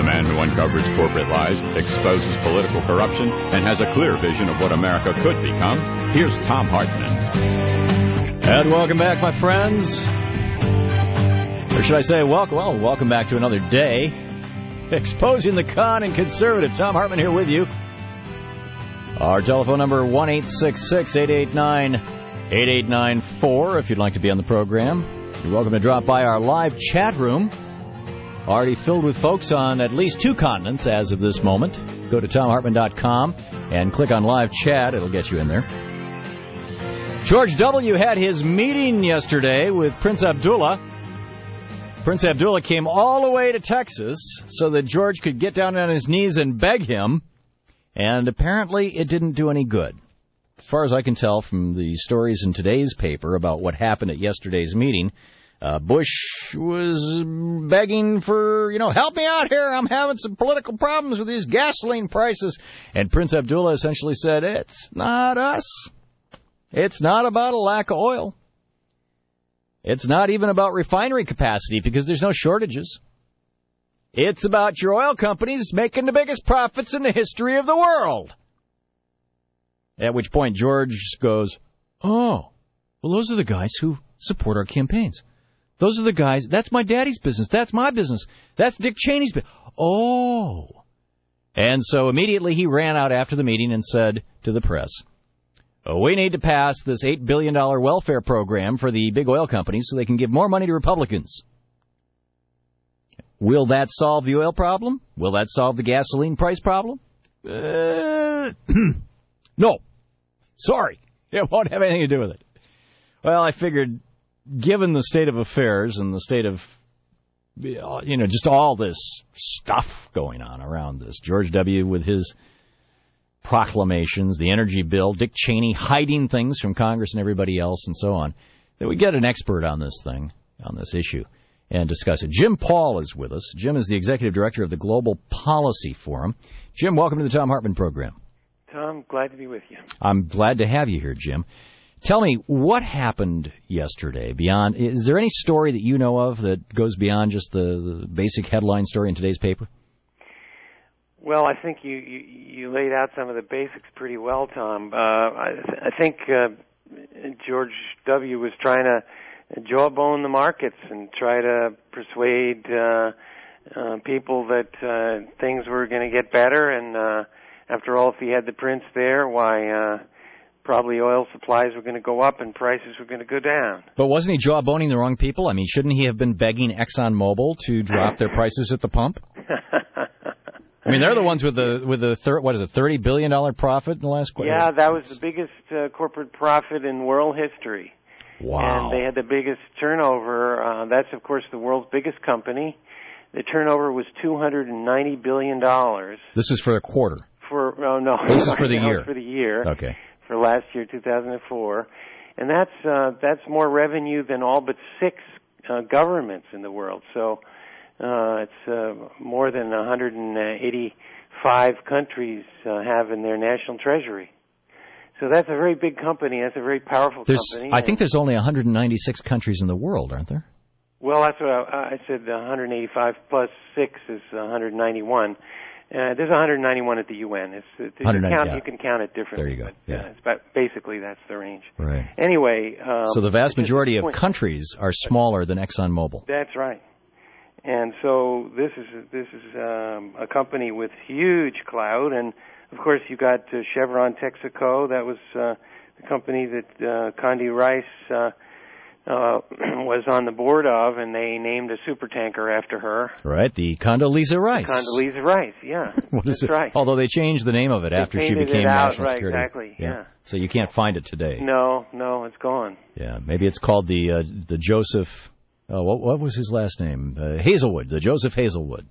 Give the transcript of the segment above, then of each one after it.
man who uncovers corporate lies, exposes political corruption, and has a clear vision of what America could become. Here's Thom Hartmann. And welcome back, my friends. Or should I say, welcome back to another day. Exposing the con and conservative. Thom Hartmann here with you. Our telephone number, 1-866-889-8894, if you'd like to be on the program. You're welcome to drop by our live chat room. Already filled with folks on at least 2 continents as of this moment. Go to ThomHartmann.com and click on live chat. It'll get you in there. George W. had his meeting yesterday with Prince Abdullah. Prince Abdullah came all the way to Texas so that George could get down on his knees and beg him. And apparently it didn't do any good. As far as I can tell from the stories in today's paper about what happened at yesterday's meeting, Bush was begging for, help me out here. I'm having some political problems with these gasoline prices. And Prince Abdullah essentially said, it's not us. It's not about a lack of oil. It's not even about refinery capacity because there's no shortages. It's about your oil companies making the biggest profits in the history of the world. At which point George goes, oh, well, those are the guys who support our campaigns. Those are the guys. That's my daddy's business. That's my business. That's Dick Cheney's business. Oh. And so immediately he ran out after the meeting and said to the press, we need to pass this $8 billion welfare program for the big oil companies so they can give more money to Republicans. Will that solve the oil problem? Will that solve the gasoline price problem? No. Sorry. It won't have anything to do with it. Well, I figured, given the state of affairs and the state of, just all this stuff going on around this, George W. with his proclamations, the energy bill, Dick Cheney hiding things from Congress and everybody else and so on, that we get an expert on this thing, on this issue, and discuss it. Jim Paul is with us. Jim is the executive director of the Global Policy Forum. Jim, welcome to the Thom Hartmann program. Tom, glad to be with you. I'm glad to have you here, Jim. Tell me, what happened yesterday? Is there any story that you know of that goes beyond just the basic headline story in today's paper? Well, I think you laid out some of the basics pretty well, Tom. I think George W. was trying to jawbone the markets and try to persuade people that things were going to get better. And after all, if he had the prince there, probably oil supplies were going to go up and prices were going to go down. But wasn't he jawboning the wrong people? I mean, shouldn't he have been begging ExxonMobil to drop their prices at the pump? I mean, they're the ones with the $30 billion profit in the last quarter? Yeah, that was the biggest corporate profit in world history. Wow. And they had the biggest turnover. That's, of course, the world's biggest company. The turnover was $290 billion. This was for a quarter? This is for the year. For the year. Okay. For last year, 2004. And that's more revenue than all but 6 governments in the world. So it's more than 185 countries have in their national treasury. So that's a very big company. That's a very powerful company. I think there's only 196 countries in the world, aren't there? Well, that's what I said. 185 plus 6 is 191. There's 191 at the UN. You can count it differently. There you go. Yeah. Basically, that's the range. Right. Anyway. So the vast majority of countries are smaller than ExxonMobil. That's right. And so this is a company with huge clout, and of course you got Chevron Texaco. That was the company that Condi Rice was on the board of, and they named a supertanker after her. Right, the Condoleezza Rice. Condoleezza Rice, yeah. That's right. Although they changed the name of it after she became National Security. Right, exactly, yeah. So you can't find it today. No, it's gone. Yeah, maybe it's called the Joseph... what was his last name? Hazelwood, the Joseph Hazelwood.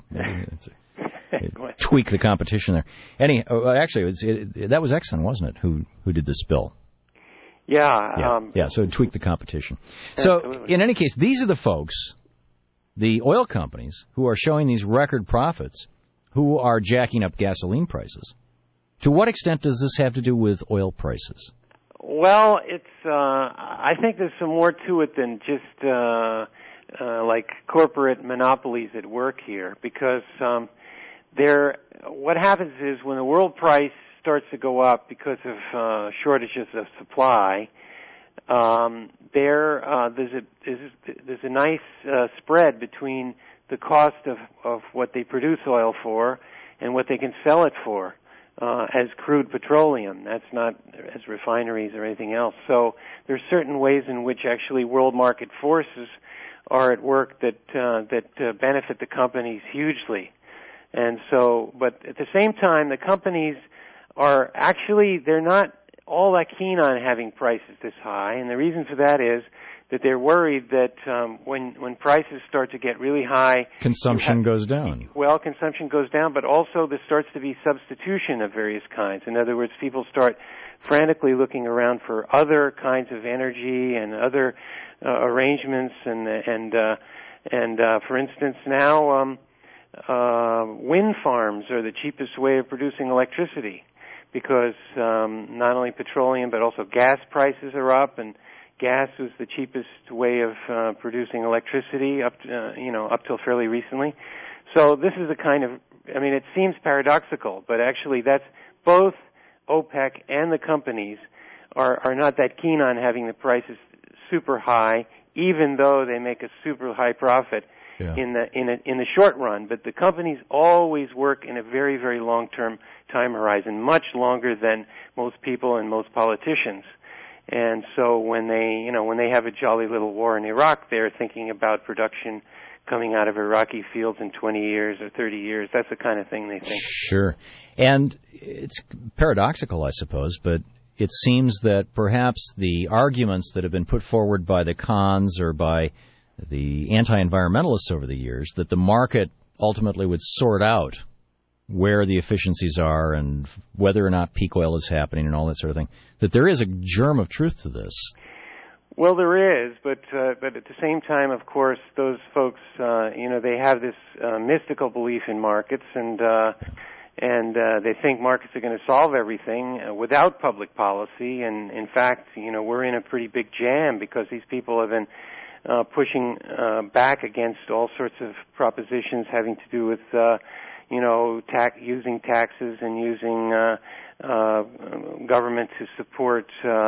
Tweak the competition there. Actually, that was Exxon, wasn't it, who did the spill? Yeah. So tweak the competition. Absolutely. So in any case, these are the folks, the oil companies, who are showing these record profits, who are jacking up gasoline prices. To what extent does this have to do with oil prices? Well, I think there's some more to it than just like corporate monopolies at work here, because what happens is when the world price starts to go up because of shortages of supply, there's a nice spread between the cost of what they produce oil for and what they can sell it for as crude petroleum. That's not as refineries or anything else. So there's certain ways in which actually world market forces are at work that benefit the companies hugely. And so, but at the same time, the companies are actually, they're not all that keen on having prices this high, and the reason for that is that they're worried that when prices start to get really high, consumption goes down. Well, consumption goes down, but also there starts to be substitution of various kinds. In other words, people start frantically looking around for other kinds of energy and other arrangements, and for instance, now wind farms are the cheapest way of producing electricity, because not only petroleum but also gas prices are up, and gas was the cheapest way of producing electricity up till fairly recently. So this is a kind of, I mean, it seems paradoxical, but actually that's both OPEC and the companies are not that keen on having the prices super high, even though they make a super high profit in the short run. But the companies always work in a very, very long-term time horizon, much longer than most people and most politicians. And so when they have a jolly little war in Iraq, they're thinking about production coming out of Iraqi fields in 20 years or 30 years. That's the kind of thing they think. Sure. And it's paradoxical, I suppose, but it seems that perhaps the arguments that have been put forward by the cons or by the anti-environmentalists over the years, that the market ultimately would sort out where the efficiencies are and whether or not peak oil is happening and all that sort of thing, that there is a germ of truth to this. Well, there is, but at the same time, of course, those folks, they have this mystical belief in markets, and they think markets are going to solve everything without public policy. And in fact, we're in a pretty big jam because these people have been pushing back against all sorts of propositions having to do with using taxes and using government to support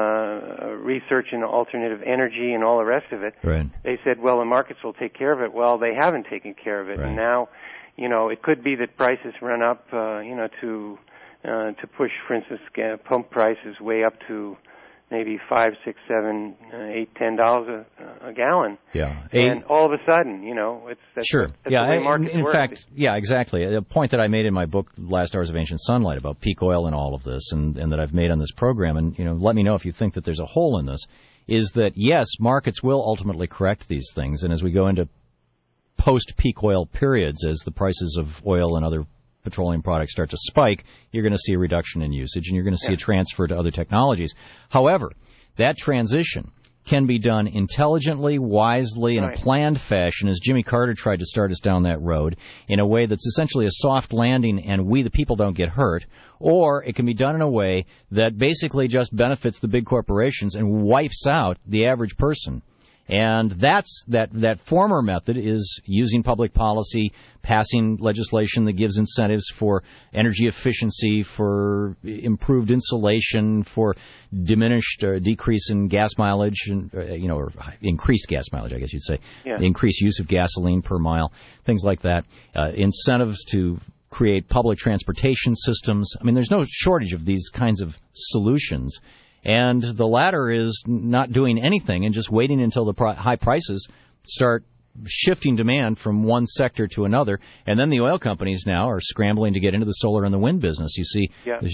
research in alternative energy and all the rest of it. Right. They said, well, the markets will take care of it. Well, they haven't taken care of it. Right. And now, it could be that prices run up, to push, for instance, pump prices way up to maybe $5, $6, $7, $8, $10 a gallon. Yeah. And all of a sudden, that's sure. That's the way markets in work. fact, yeah, exactly. A point that I made in my book, Last Hours of Ancient Sunlight, about peak oil and all of this, and that I've made on this program, and let me know if you think that there's a hole in this, is that yes, markets will ultimately correct these things, and as we go into post-peak oil periods, as the prices of oil and other petroleum products start to spike, you're going to see a reduction in usage, and you're going to see a transfer to other technologies. However, that transition can be done intelligently, wisely, in a planned fashion, as Jimmy Carter tried to start us down that road, in a way that's essentially a soft landing and we, the people, don't get hurt. Or it can be done in a way that basically just benefits the big corporations and wipes out the average person. And that former method is using public policy, passing legislation that gives incentives for energy efficiency, for improved insulation, for diminished or decrease in gas mileage, and, or increased gas mileage, I guess you'd say, increased use of gasoline per mile, things like that, incentives to create public transportation systems. I mean, there's no shortage of these kinds of solutions. And the latter is not doing anything and just waiting until the high prices start shifting demand from one sector to another. And then the oil companies now are scrambling to get into the solar and the wind business. You see,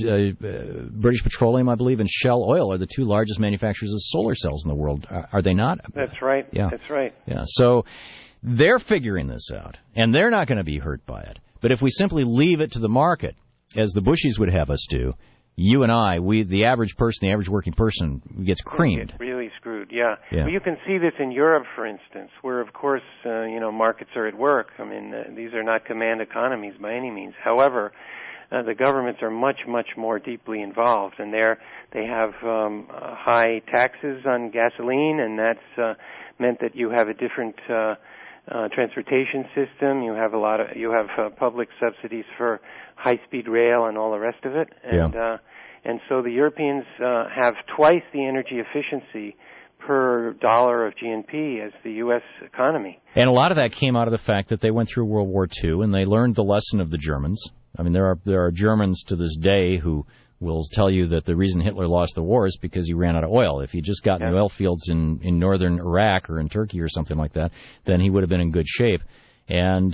British Petroleum, I believe, and Shell Oil are the two largest manufacturers of solar cells in the world. Are they not? That's right. Yeah. That's right. Yeah. So they're figuring this out, and they're not going to be hurt by it. But if we simply leave it to the market, as the Bushies would have us do, you and I, the average person, the average working person, gets creamed. Get really screwed, yeah. Well, you can see this in Europe, for instance, where, of course, markets are at work. I mean, these are not command economies by any means. However, the governments are much, much more deeply involved, and they have high taxes on gasoline, and that's meant that you have a different transportation system. You have public subsidies for high-speed rail and all the rest of it. And so the Europeans have twice the energy efficiency per dollar of GNP as the U.S. economy. And a lot of that came out of the fact that they went through World War II and they learned the lesson of the Germans. I mean, there are Germans to this day who will tell you that the reason Hitler lost the war is because he ran out of oil. If he just got in the oil fields in northern Iraq or in Turkey or something like that, then he would have been in good shape. And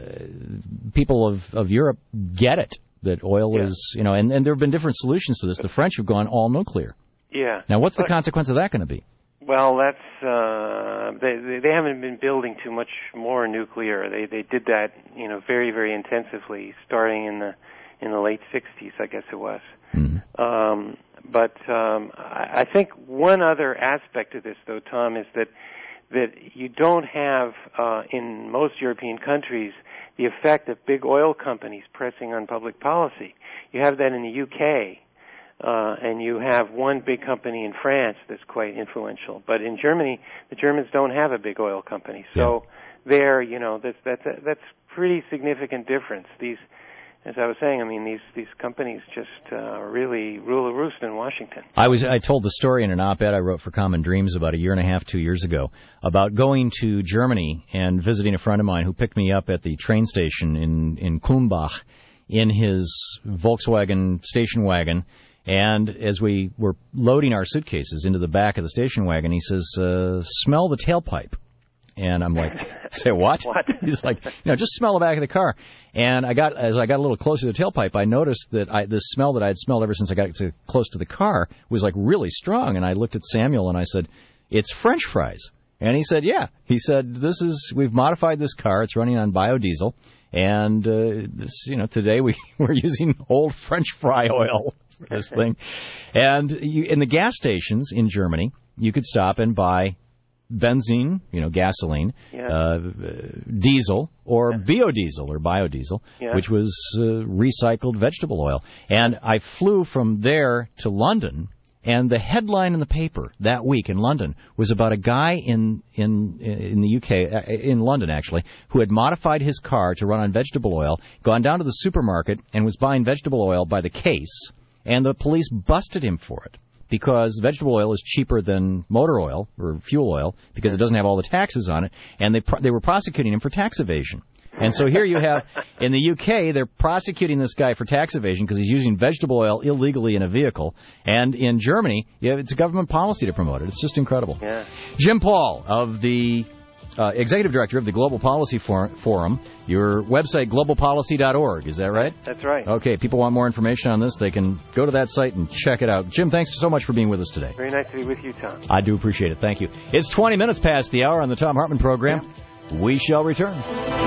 people of Europe get it, that oil is, and there have been different solutions to this. The French have gone all nuclear. Yeah. Now, what's the consequence of that going to be? Well, that's they haven't been building too much more nuclear. They did that, very, very intensively, starting in the late 60s, I guess it was. Mm-hmm. But I think one other aspect of this, though, Tom, is that you don't have in most European countries the effect of big oil companies pressing on public policy. You have that in the UK. And you have one big company in France that's quite influential. But in Germany, the Germans don't have a big oil company. So there, that's pretty significant difference. These, as I was saying, I mean, these companies just really rule the roost in Washington. I told the story in an op-ed I wrote for Common Dreams about a year and a half, 2 years ago, about going to Germany and visiting a friend of mine who picked me up at the train station in Kulmbach in his Volkswagen station wagon. And as we were loading our suitcases into the back of the station wagon, he says, smell the tailpipe. And I'm like, say what? What? He's like, just smell the back of the car. And as I got a little closer to the tailpipe, I noticed that this smell that I had smelled ever since I got close to the car was like really strong. And I looked at Samuel and I said, it's French fries. And he said, yeah. He said, we've modified this car. It's running on biodiesel. And today we're using old French fry oil for this thing. And in the gas stations in Germany, you could stop and buy benzene, gasoline, diesel, or biodiesel or biodiesel, which was recycled vegetable oil. And I flew from there to London. And the headline in the paper that week in London was about a guy in the UK, in London actually, who had modified his car to run on vegetable oil, gone down to the supermarket and was buying vegetable oil by the case, and the police busted him for it because vegetable oil is cheaper than motor oil or fuel oil because it doesn't have all the taxes on it, and they were prosecuting him for tax evasion. And so here you have, in the UK, they're prosecuting this guy for tax evasion because he's using vegetable oil illegally in a vehicle. And in Germany, it's a government policy to promote it. It's just incredible. Yeah. Jim Paul, of the Executive Director of the Global Policy Forum, your website, globalpolicy.org. Is that right? That's right. Okay, people want more information on this, they can go to that site and check it out. Jim, thanks so much for being with us today. Very nice to be with you, Tom. I do appreciate it. Thank you. It's 20 minutes past the hour on the Thom Hartmann program. Yeah. We shall return.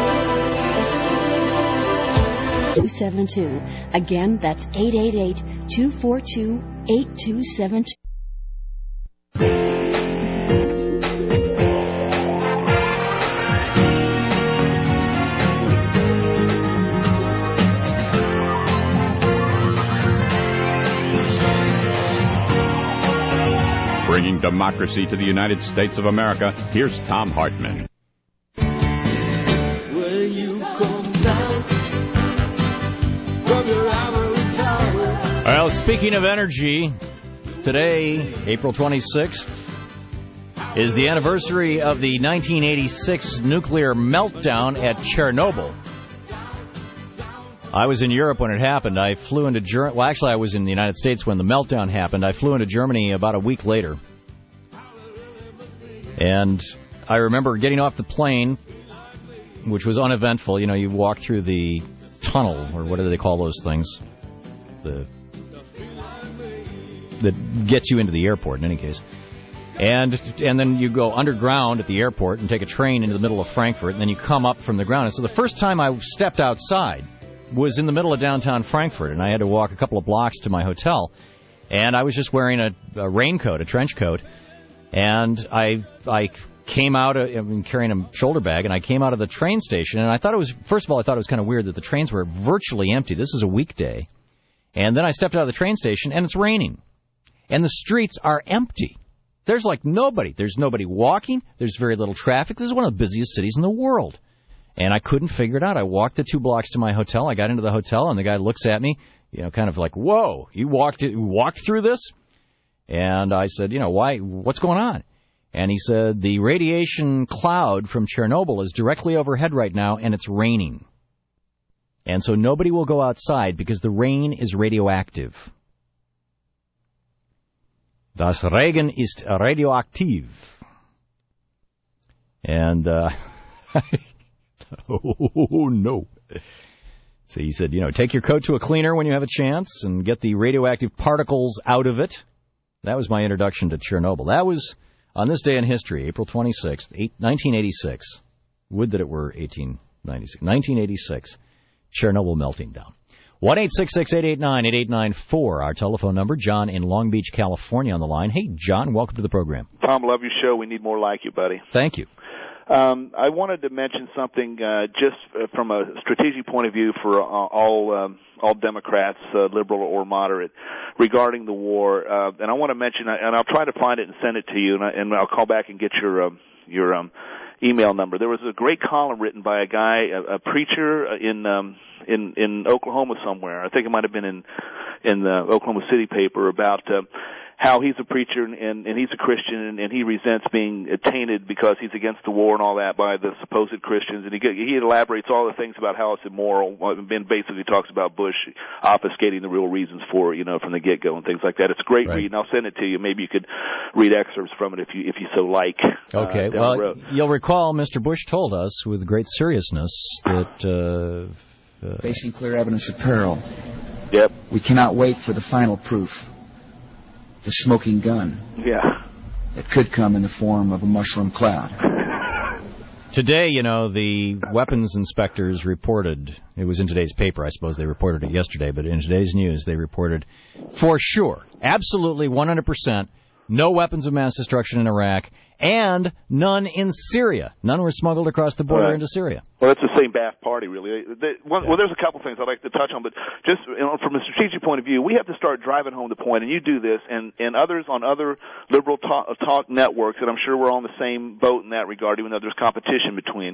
8272. Again, that's 888-242-8272. Bringing democracy to the United States of America, here's Thom Hartmann. Well, speaking of energy, today, April 26th, is the anniversary of the 1986 nuclear meltdown at Chernobyl. I was in Europe when it happened. I flew into Germany. Well, actually, I was in the United States when the meltdown happened. I flew into Germany about a week later. And I remember getting off the plane, which was uneventful. You walk through the tunnel, or what do they call those things? That gets you into the airport, in any case. And then you go underground at the airport and take a train into the middle of Frankfurt, and then you come up from the ground. And so the first time I stepped outside was in the middle of downtown Frankfurt, and I had to walk a couple of blocks to my hotel. And I was just wearing a raincoat, a trench coat, and I came out, carrying a shoulder bag, and I came out of the train station, and first of all, I thought it was kind of weird that the trains were virtually empty. This is a weekday. And then I stepped out of the train station, and it's raining. And the streets are empty. There's like nobody. There's nobody walking. There's very little traffic. This is one of the busiest cities in the world. And I couldn't figure it out. I walked the 2 blocks to my hotel. I got into the hotel, and the guy looks at me, kind of like, whoa, you walked through this? And I said, why? What's going on? And he said, the radiation cloud from Chernobyl is directly overhead right now, and it's raining. And so nobody will go outside because the rain is radioactive. Das Regen ist radioaktiv. And, oh, no. So he said, take your coat to a cleaner when you have a chance and get the radioactive particles out of it. That was my introduction to Chernobyl. That was on this day in history, April 26th, 1986. Would that it were 1896. 1986. Chernobyl melting down. 1-866-889-8894, our telephone number. John in Long Beach, California on the line. Hey, John, welcome to the program. Tom, love your show. We need more like you, buddy. Thank you. I wanted to mention something just from a strategic point of view for all Democrats, liberal or moderate, regarding the war. And I want to mention, and I'll try to find it and send it to you, and I'll call back and get your email number. There was a great column written by a guy, a preacher in Oklahoma somewhere. I think it might have been in the Oklahoma City paper about how he's a preacher and he's a Christian and he resents being tainted because he's against the war and all that by the supposed Christians. And he elaborates all the things about how it's immoral and basically talks about Bush obfuscating the real reasons for it, from the get-go and things like that. It's a great read, and I'll send it to you. Maybe you could read excerpts from it if you so like. Okay. Well, you'll recall Mr. Bush told us with great seriousness that facing clear evidence of peril. Yep. We cannot wait for the final proof. The smoking gun. Yeah. It could come in the form of a mushroom cloud. Today, the weapons inspectors reported, it was in today's paper, I suppose they reported it yesterday, but in today's news they reported for sure, absolutely 100%, no weapons of mass destruction in Iraq, and none in Syria. None were smuggled across the border into Syria. Well, that's the same Ba'ath Party, really. Well, there's a couple things I'd like to touch on, but just from a strategic point of view, we have to start driving home the point, and you do this, and others on other liberal talk networks, and I'm sure we're all in the same boat in that regard, even though there's competition between.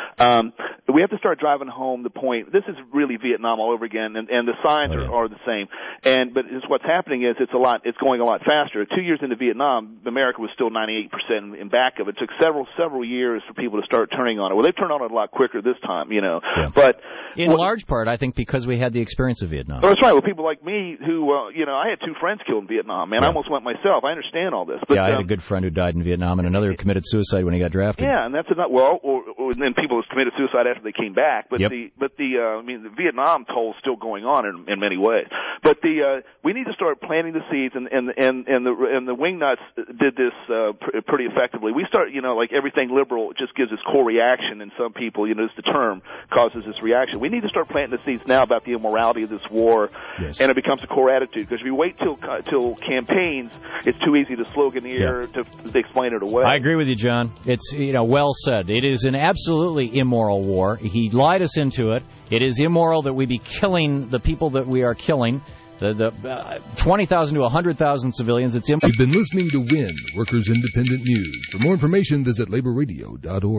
We have to start driving home the point. This is really Vietnam all over again, and the signs are the same. But what's happening is it's going a lot faster. 2 years into Vietnam, America was still 98% in back of it. It took several years for people to start turning on it. Well, they've turned on it a lot quicker this time, Yeah. But in large part, I think because we had the experience of Vietnam. Well, that's right. Well, people like me who, I had 2 friends killed in Vietnam, man. I almost went myself. I understand all this. But, I had a good friend who died in Vietnam and another who committed suicide when he got drafted. Yeah, and that's enough. Well, or then people who committed suicide after they came back. But the Vietnam toll is still going on in many ways. But we need to start planting the seeds, and the Wingnuts did this pretty effectively. We start, like everything liberal, it just gives this core reaction, and some people, as the term causes this reaction. We need to start planting the seeds now about the immorality of this war, and it becomes a core attitude. Because if you wait till campaigns, it's too easy to slogan the air to explain it away. I agree with you, John. It's well said. It is an absolutely immoral war. He lied us into it. It is immoral that we be killing the people that we are killing. The 20,000 to 100,000 civilians. It's You've been listening to WIN, Workers Independent News. For more information, visit laborradio.org.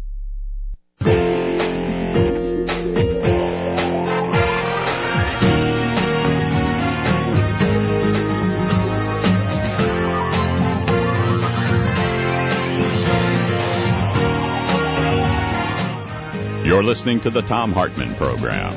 You're listening to the Thom Hartmann Program.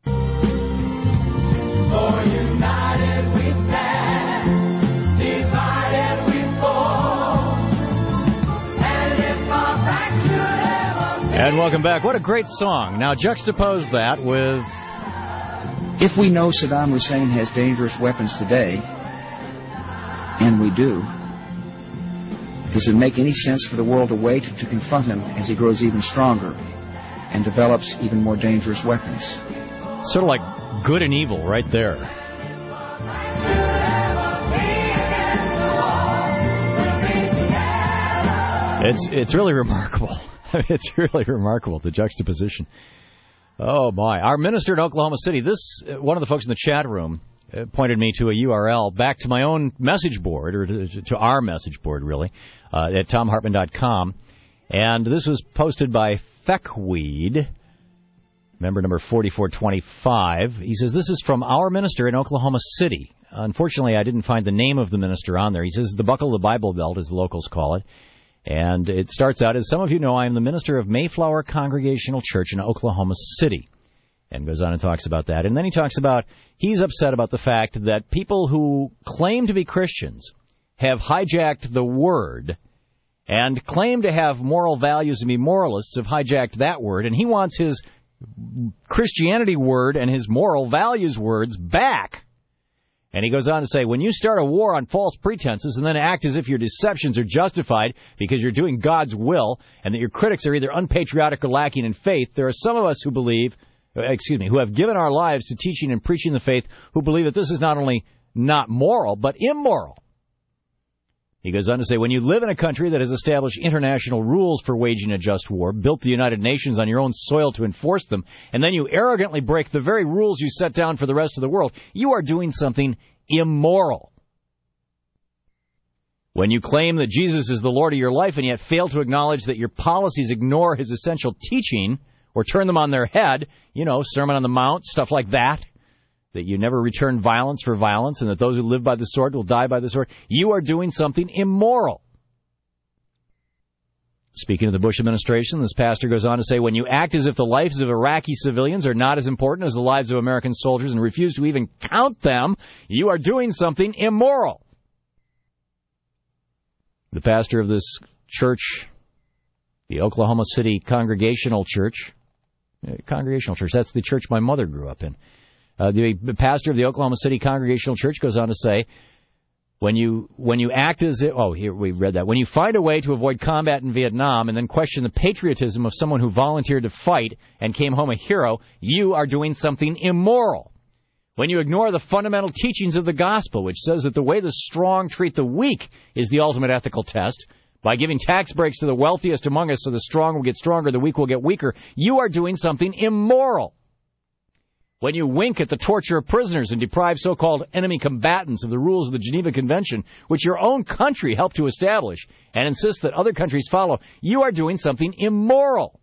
And welcome back. What a great song. Now juxtapose that with... If we know Saddam Hussein has dangerous weapons today, and we do, does it make any sense for the world to wait to confront him as he grows even stronger and develops even more dangerous weapons? Sort of like good and evil right there. It's really remarkable. It's really remarkable, the juxtaposition. Oh, my. Our minister in Oklahoma City, one of the folks in the chat room pointed me to a URL back to my own message board, or to our message board, really, at TomHartman.com. And this was posted by Feckweed, member number 4425. He says, this is from our minister in Oklahoma City. Unfortunately, I didn't find the name of the minister on there. He says, the Buckle of the Bible Belt, as the locals call it. And it starts out, as some of you know, I am the minister of Mayflower Congregational Church in Oklahoma City. And goes on and talks about that. And then he talks about, he's upset about the fact that people who claim to be Christians have hijacked the word and claim to have moral values and be moralists have hijacked that word. And he wants his Christianity word and his moral values words back. And he goes on to say, when you start a war on false pretenses and then act as if your deceptions are justified because you're doing God's will and that your critics are either unpatriotic or lacking in faith, there are some of us who who have given our lives to teaching and preaching the faith, who believe that this is not only not moral, but immoral. He goes on to say, when you live in a country that has established international rules for waging a just war, built the United Nations on your own soil to enforce them, and then you arrogantly break the very rules you set down for the rest of the world, you are doing something immoral. When you claim that Jesus is the Lord of your life and yet fail to acknowledge that your policies ignore his essential teaching or turn them on their head, Sermon on the Mount, stuff like that you never return violence for violence, and that those who live by the sword will die by the sword, you are doing something immoral. Speaking of the Bush administration, this pastor goes on to say, when you act as if the lives of Iraqi civilians are not as important as the lives of American soldiers and refuse to even count them, you are doing something immoral. The pastor of this church, the Oklahoma City Congregational Church, that's the church my mother grew up in. The pastor of the Oklahoma City Congregational Church goes on to say, when you act as if, here we read that, when you find a way to avoid combat in Vietnam and then question the patriotism of someone who volunteered to fight and came home a hero, you are doing something immoral. When you ignore the fundamental teachings of the gospel, which says that the way the strong treat the weak is the ultimate ethical test, by giving tax breaks to the wealthiest among us so the strong will get stronger, the weak will get weaker, you are doing something immoral. When you wink at the torture of prisoners and deprive so-called enemy combatants of the rules of the Geneva Convention, which your own country helped to establish, and insist that other countries follow, you are doing something immoral.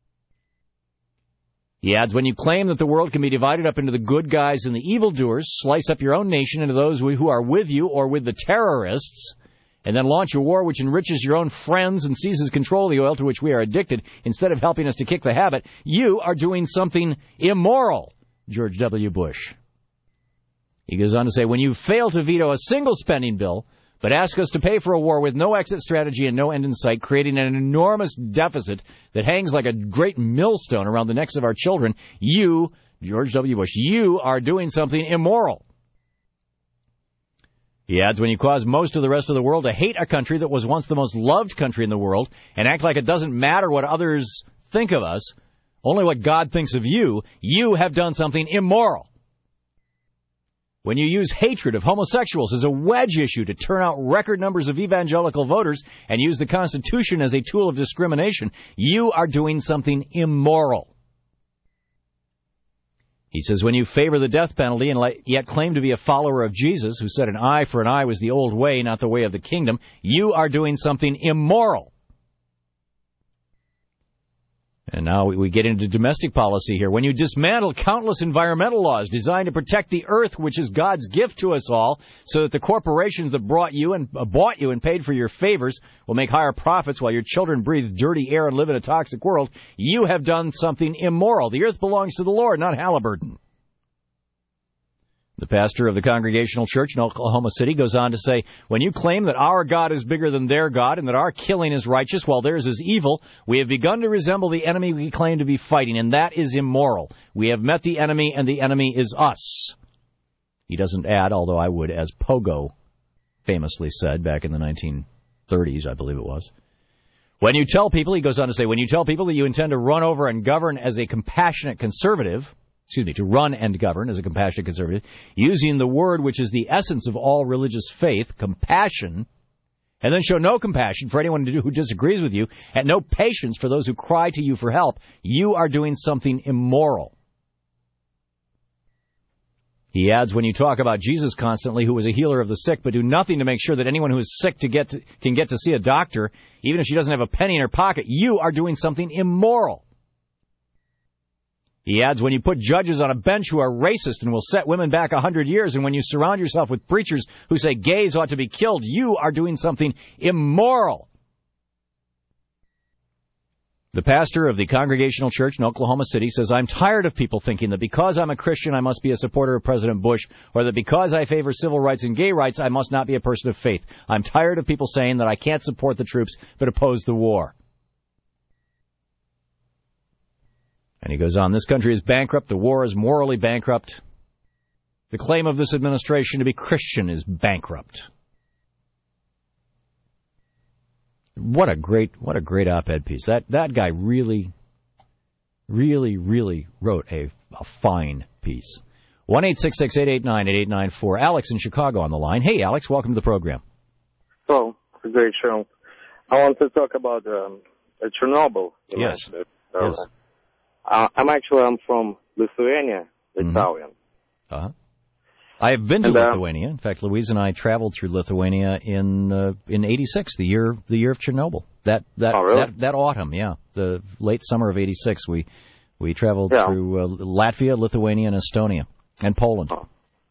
He adds, when you claim that the world can be divided up into the good guys and the evildoers, slice up your own nation into those who are with you or with the terrorists, and then launch a war which enriches your own friends and seizes control of the oil to which we are addicted, instead of helping us to kick the habit, you are doing something immoral. George W. Bush. He goes on to say, when you fail to veto a single spending bill, but ask us to pay for a war with no exit strategy and no end in sight, creating an enormous deficit that hangs like a great millstone around the necks of our children, you, George W. Bush, you are doing something immoral. He adds, when you cause most of the rest of the world to hate a country that was once the most loved country in the world and act like it doesn't matter what others think of us, only what God thinks of you, you have done something immoral. When you use hatred of homosexuals as a wedge issue to turn out record numbers of evangelical voters and use the Constitution as a tool of discrimination, you are doing something immoral. He says, when you favor the death penalty and yet claim to be a follower of Jesus, who said an eye for an eye was the old way, not the way of the kingdom, you are doing something immoral. And now we get into domestic policy here. When you dismantle countless environmental laws designed to protect the earth, which is God's gift to us all, so that the corporations that bought you and paid for your favors will make higher profits while your children breathe dirty air and live in a toxic world, you have done something immoral. The earth belongs to the Lord, not Halliburton. The pastor of the Congregational Church in Oklahoma City goes on to say, when you claim that our God is bigger than their God and that our killing is righteous while theirs is evil, we have begun to resemble the enemy we claim to be fighting, and that is immoral. We have met the enemy, and the enemy is us. He doesn't add, although I would, as Pogo famously said back in the 1930s, I believe it was. When you tell people, he goes on to say, when you tell people that you intend to run over and govern as a compassionate conservative, to run and govern as a compassionate conservative, using the word which is the essence of all religious faith, compassion, and then show no compassion for anyone who disagrees with you, and no patience for those who cry to you for help, you are doing something immoral. He adds, when you talk about Jesus constantly, who was a healer of the sick, but do nothing to make sure that anyone who is sick can get to see a doctor, even if she doesn't have a penny in her pocket, you are doing something immoral. He adds, when you put judges on a bench who are racist and will set women back 100 years, and when you surround yourself with preachers who say gays ought to be killed, you are doing something immoral. The pastor of the Congregational Church in Oklahoma City says, I'm tired of people thinking that because I'm a Christian, I must be a supporter of President Bush, or that because I favor civil rights and gay rights, I must not be a person of faith. I'm tired of people saying that I can't support the troops but oppose the war. And he goes on, this country is bankrupt. The war is morally bankrupt. The claim of this administration to be Christian is bankrupt. What a great op-ed piece. That guy really wrote a fine piece. 1-866-889-8894. Alex in Chicago on the line. Hey, Alex, welcome to the program. Oh, it's a great show. I want to talk about Chernobyl. Yes. Yes. I'm from Lithuania, Italian. Uh-huh. I have been to Lithuania. In fact, Louise and I traveled through Lithuania in '86, the year of Chernobyl. That autumn, yeah, the late summer of '86. We traveled through Latvia, Lithuania, and Estonia, and Poland. Oh.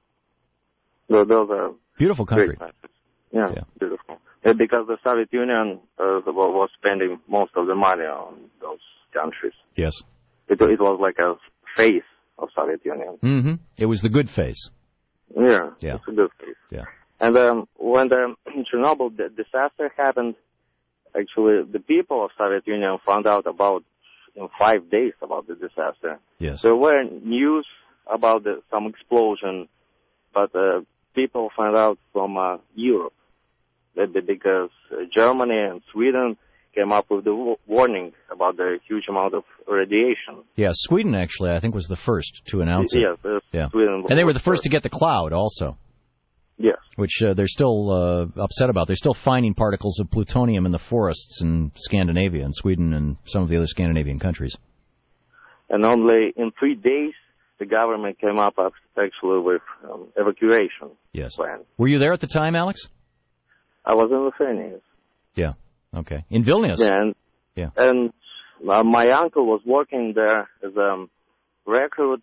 Those are beautiful country. Yeah, beautiful. Because the Soviet Union was spending most of the money on those countries. Yes. It was like a phase of Soviet Union. Mm-hmm. It was the good phase. Yeah. It's a good phase. Yeah. And when the Chernobyl disaster happened, actually the people of Soviet Union found out in 5 days about the disaster. Yes. There were news about some explosion, but people found out from Europe because Germany and Sweden came up with the warning about the huge amount of radiation. Yeah, Sweden actually, I think, was the first to announce it. Yes, Sweden. And they were the first to get the cloud also. Yes. Which they're still upset about. They're still finding particles of plutonium in the forests in Scandinavia, and Sweden and some of the other Scandinavian countries. And only in 3 days, the government came up actually with evacuation plan. Were you there at the time, Alex? I was in Lithuania. Yeah. Okay. In Vilnius? Yeah. And my uncle was working there as a recruit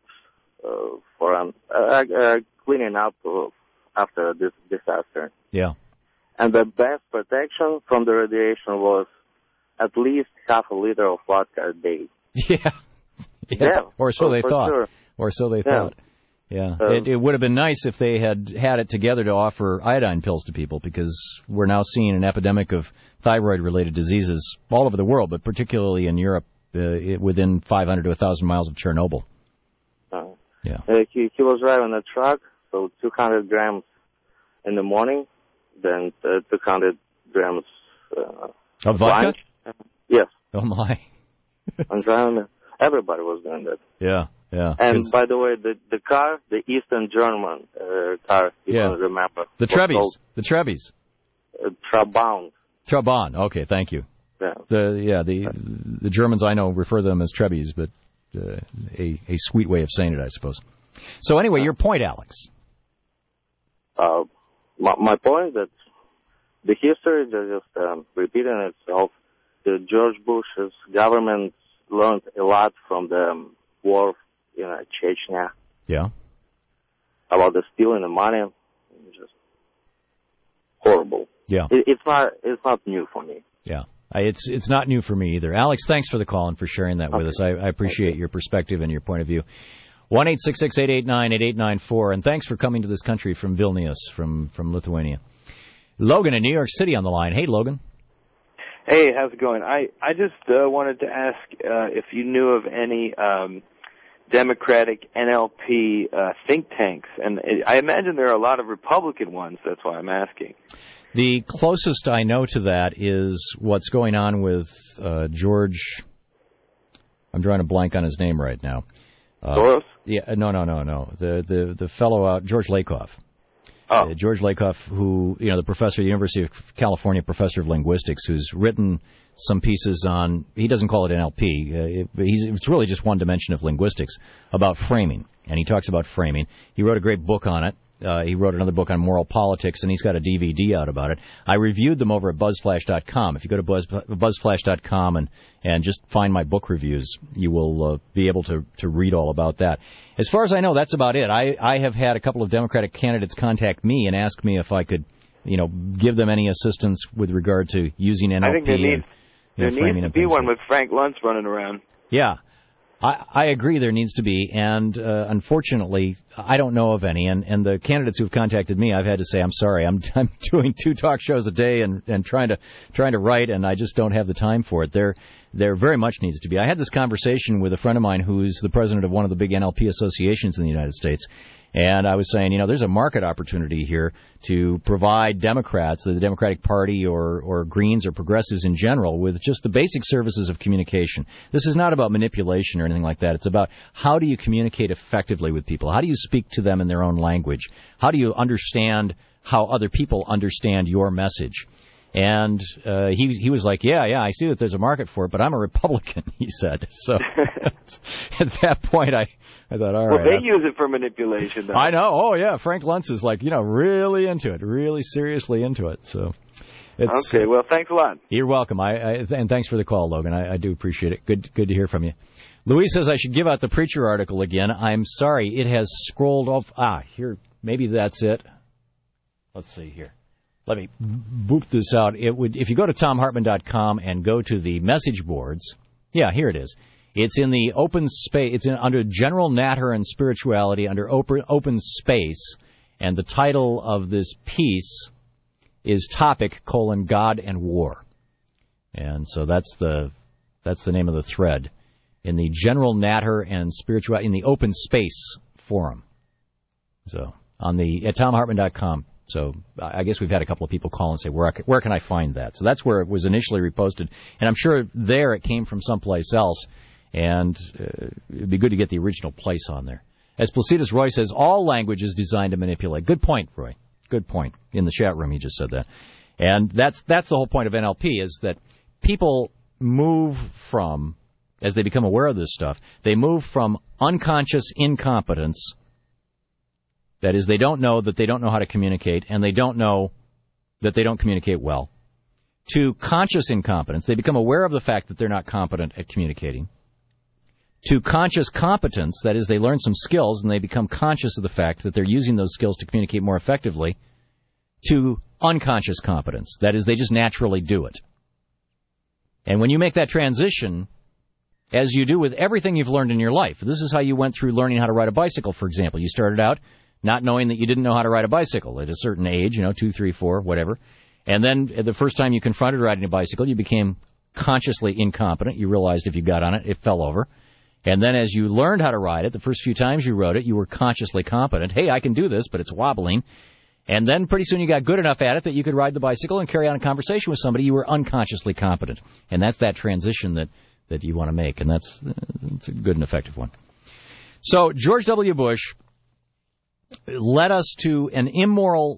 for cleaning up after this disaster. Yeah. And the best protection from the radiation was at least half a liter of vodka a day. Yeah. Or so they thought. Sure. Or so they thought. Yeah. It would have been nice if they had it together to offer iodine pills to people, because we're now seeing an epidemic of thyroid-related diseases all over the world, but particularly in Europe, within 500 to 1,000 miles of Chernobyl. He was driving a truck, so 200 grams in the morning, then 200 grams of vodka? Lunch. Yes. Oh, my. I'm driving. Everybody was doing that. Yeah. And by the way, the car, the Eastern German car, you don't remember. The Trebis. Trabant. Okay, thank you. Yeah. The Germans I know refer to them as Trebis, but a sweet way of saying it, I suppose. So anyway, your point, Alex. My point that the history is just repeating itself. The George Bush's government learned a lot from the war in Chechnya. Yeah. About the stealing the money. Just horrible. Yeah. It's not new for me. Yeah. It's not new for me either. Alex, thanks for the call and for sharing that with us. I appreciate your perspective and your point of view. 1-866-889-8894, and thanks for coming to this country from Vilnius, from Lithuania. Logan in New York City on the line. Hey, Logan. Hey, how's it going? I just wanted to ask if you knew of any Democratic NLP think tanks, and I imagine there are a lot of Republican ones. That's why I'm asking. The closest I know to that is what's going on with George. I'm drawing a blank on his name right now. Soros? Yeah, no. The fellow out, George Lakoff. Oh. George Lakoff, who, the professor at the University of California, professor of linguistics, who's written some pieces on, he doesn't call it NLP, it's really just one dimension of linguistics, about framing. and he talks about framing. He wrote a great book on it. He wrote another book on moral politics, and he's got a DVD out about it. I reviewed them over at BuzzFlash.com. If you go to BuzzFlash.com and just find my book reviews, you will be able to read all about that. As far as I know, that's about it. I have had a couple of Democratic candidates contact me and ask me if I could, give them any assistance with regard to using NLP. I think there needs to be one with Frank Luntz running around. Yeah. I agree there needs to be, and unfortunately, I don't know of any. And the candidates who've contacted me, I've had to say, I'm sorry, I'm doing 2 talk shows a day and trying to write, and I just don't have the time for it. There very much needs to be. I had this conversation with a friend of mine who's the president of one of the big NLP associations in the United States. And I was saying, there's a market opportunity here to provide Democrats, the Democratic Party or Greens or progressives in general, with just the basic services of communication. This is not about manipulation or anything like that. It's about how do you communicate effectively with people? How do you speak to them in their own language? How do you understand how other people understand your message? And he was like, yeah, I see that there's a market for it, but I'm a Republican, he said. So at that point, I thought, all right. Well, they use it for manipulation, though. I know. Oh, yeah. Frank Luntz is like, really into it, really seriously into it. So it's okay. Well, thanks a lot. You're welcome. And thanks for the call, Logan. I do appreciate it. Good to hear from you. Louise says I should give out the Preacher article again. I'm sorry. It has scrolled off. Here. Maybe that's it. Let's see here. Let me boop this out. If you go to TomHartman.com and go to the message boards, here it is. It's in the open space. It's under General Natter and Spirituality under open space, and the title of this piece is Topic: God and War. And so that's the name of the thread in the General Natter and Spirituality in the open space forum. So at TomHartman.com. So I guess we've had a couple of people call and say, where can I find that? So that's where it was initially reposted. And I'm sure there it came from someplace else. And it would be good to get the original place on there. As Placidus Roy says, all language is designed to manipulate. Good point, Roy. Good point. In the chat room, he just said that. And that's the whole point of NLP, is that people move from, as they become aware of this stuff, they move from unconscious incompetence. That is, they don't know that they don't know how to communicate, and they don't know that they don't communicate well, to conscious incompetence. They become aware of the fact that they're not competent at communicating. To conscious competence, that is, they learn some skills, and they become conscious of the fact that they're using those skills to communicate more effectively. To unconscious competence, that is, they just naturally do it. And when you make that transition, as you do with everything you've learned in your life, this is how you went through learning how to ride a bicycle, for example. You started out not knowing that you didn't know how to ride a bicycle at a certain age, 2, 3, 4, whatever. And then the first time you confronted riding a bicycle, you became consciously incompetent. You realized if you got on it, it fell over. And then as you learned how to ride it, the first few times you rode it, you were consciously competent. Hey, I can do this, but it's wobbling. And then pretty soon you got good enough at it that you could ride the bicycle and carry on a conversation with somebody. You were unconsciously competent. And that's that transition that you want to make. And that's a good and effective one. So George W. Bush led us into an immoral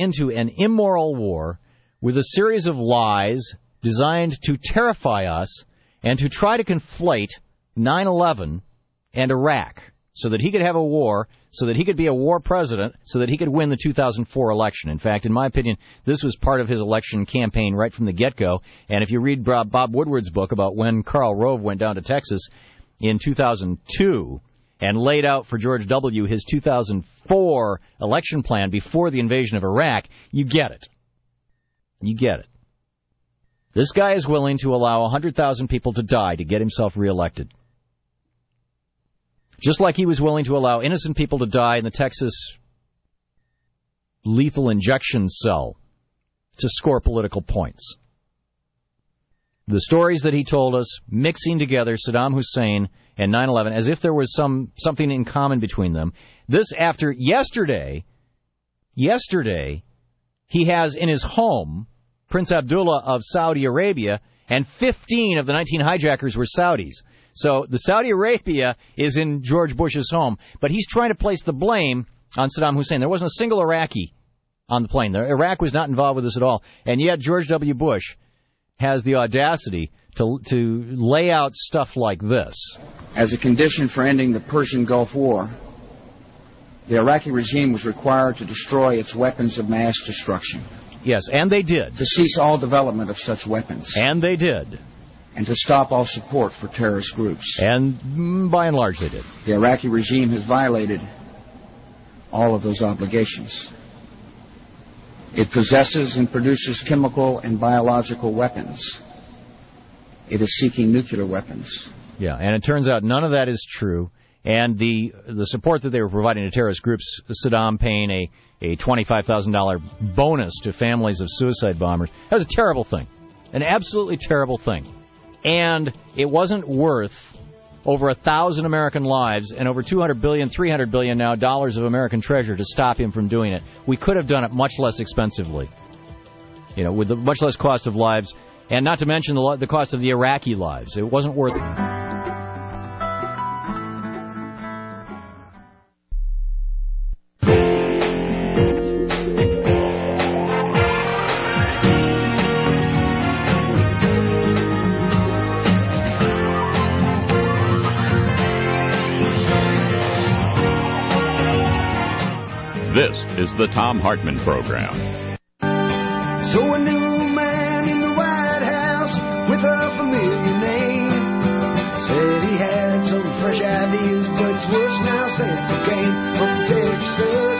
war with a series of lies designed to terrify us and to try to conflate 9/11 and Iraq so that he could have a war, so that he could be a war president, so that he could win the 2004 election. In fact, in my opinion, this was part of his election campaign right from the get-go. And if you read Bob Woodward's book about when Karl Rove went down to Texas in 2002 and laid out for George W. his 2004 election plan before the invasion of Iraq, you get it. You get it. This guy is willing to allow 100,000 people to die to get himself reelected. Just like he was willing to allow innocent people to die in the Texas lethal injection cell to score political points. The stories that he told us, mixing together Saddam Hussein and 9/11 as if there was something in common between them. This after yesterday, he has in his home Prince Abdullah of Saudi Arabia, and 15 of the 19 hijackers were Saudis. So the Saudi Arabia is in George Bush's home, but he's trying to place the blame on Saddam Hussein. There wasn't a single Iraqi on the plane. Iraq was not involved with this at all. And yet George W. Bush has the audacity to lay out stuff like this. As a condition for ending the Persian Gulf War, the Iraqi regime was required to destroy its weapons of mass destruction. Yes, and they did. To cease all development of such weapons. And they did. And to stop all support for terrorist groups. And by and large they did. The Iraqi regime has violated all of those obligations. It possesses and produces chemical and biological weapons. It is seeking nuclear weapons. Yeah, and it turns out none of that is true. And the support that they were providing to terrorist groups, Saddam paying a $25,000 bonus to families of suicide bombers, that was a terrible thing. An absolutely terrible thing. And it wasn't worth over 1,000 American lives and over $200 billion, $300 billion now dollars of American treasure to stop him from doing it. We could have done it much less expensively, with the much less cost of lives, and not to mention the cost of the Iraqi lives. It wasn't worth it. This is the Thom Hartmann Program. So a new man in the White House with a familiar name said he had some fresh ideas, but it's worse now since he came from Texas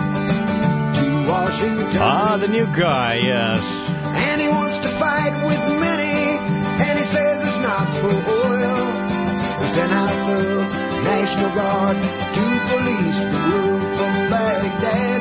to Washington. Ah, the new guy, yes. And he wants to fight with many, and he says it's not for oil. He sent out the National Guard to police the road from Baghdad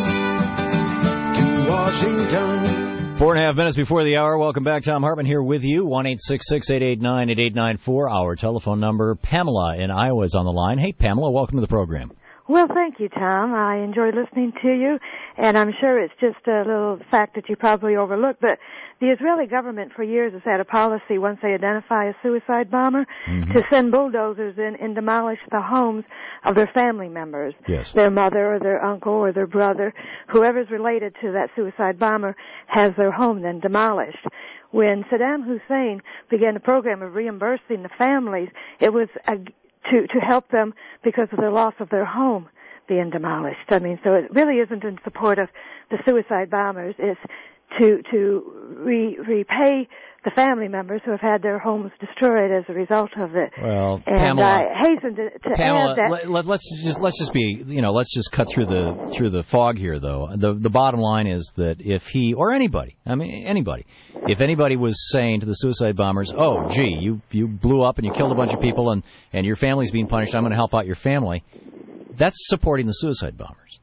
to Washington. 4.5 minutes before the hour. Welcome back. Thom Hartmann here with you. 1-866-889-8894. Our telephone number. Pamela in Iowa is on the line. Hey, Pamela, welcome to the program. Well, thank you, Tom. I enjoy listening to you, and I'm sure it's just a little fact that you probably overlooked, but the Israeli government for years has had a policy, once they identify a suicide bomber, to send bulldozers in and demolish the homes of their family members. Yes. Their mother or their uncle or their brother, whoever's related to that suicide bomber, has their home then demolished. When Saddam Hussein began the program of reimbursing the families, it was to help them because of the loss of their home being demolished. I mean, so it really isn't in support of the suicide bombers. It's to repay the family members who have had their homes destroyed as a result of it. Well, and Pamela, I hasten to Pamela, add that. let's just cut through the fog here, though. The bottom line is that if he or anybody, if anybody was saying to the suicide bombers, "Oh, gee, you blew up and you killed a bunch of people and your family's being punished. I'm going to help out your family," that's supporting the suicide bombers.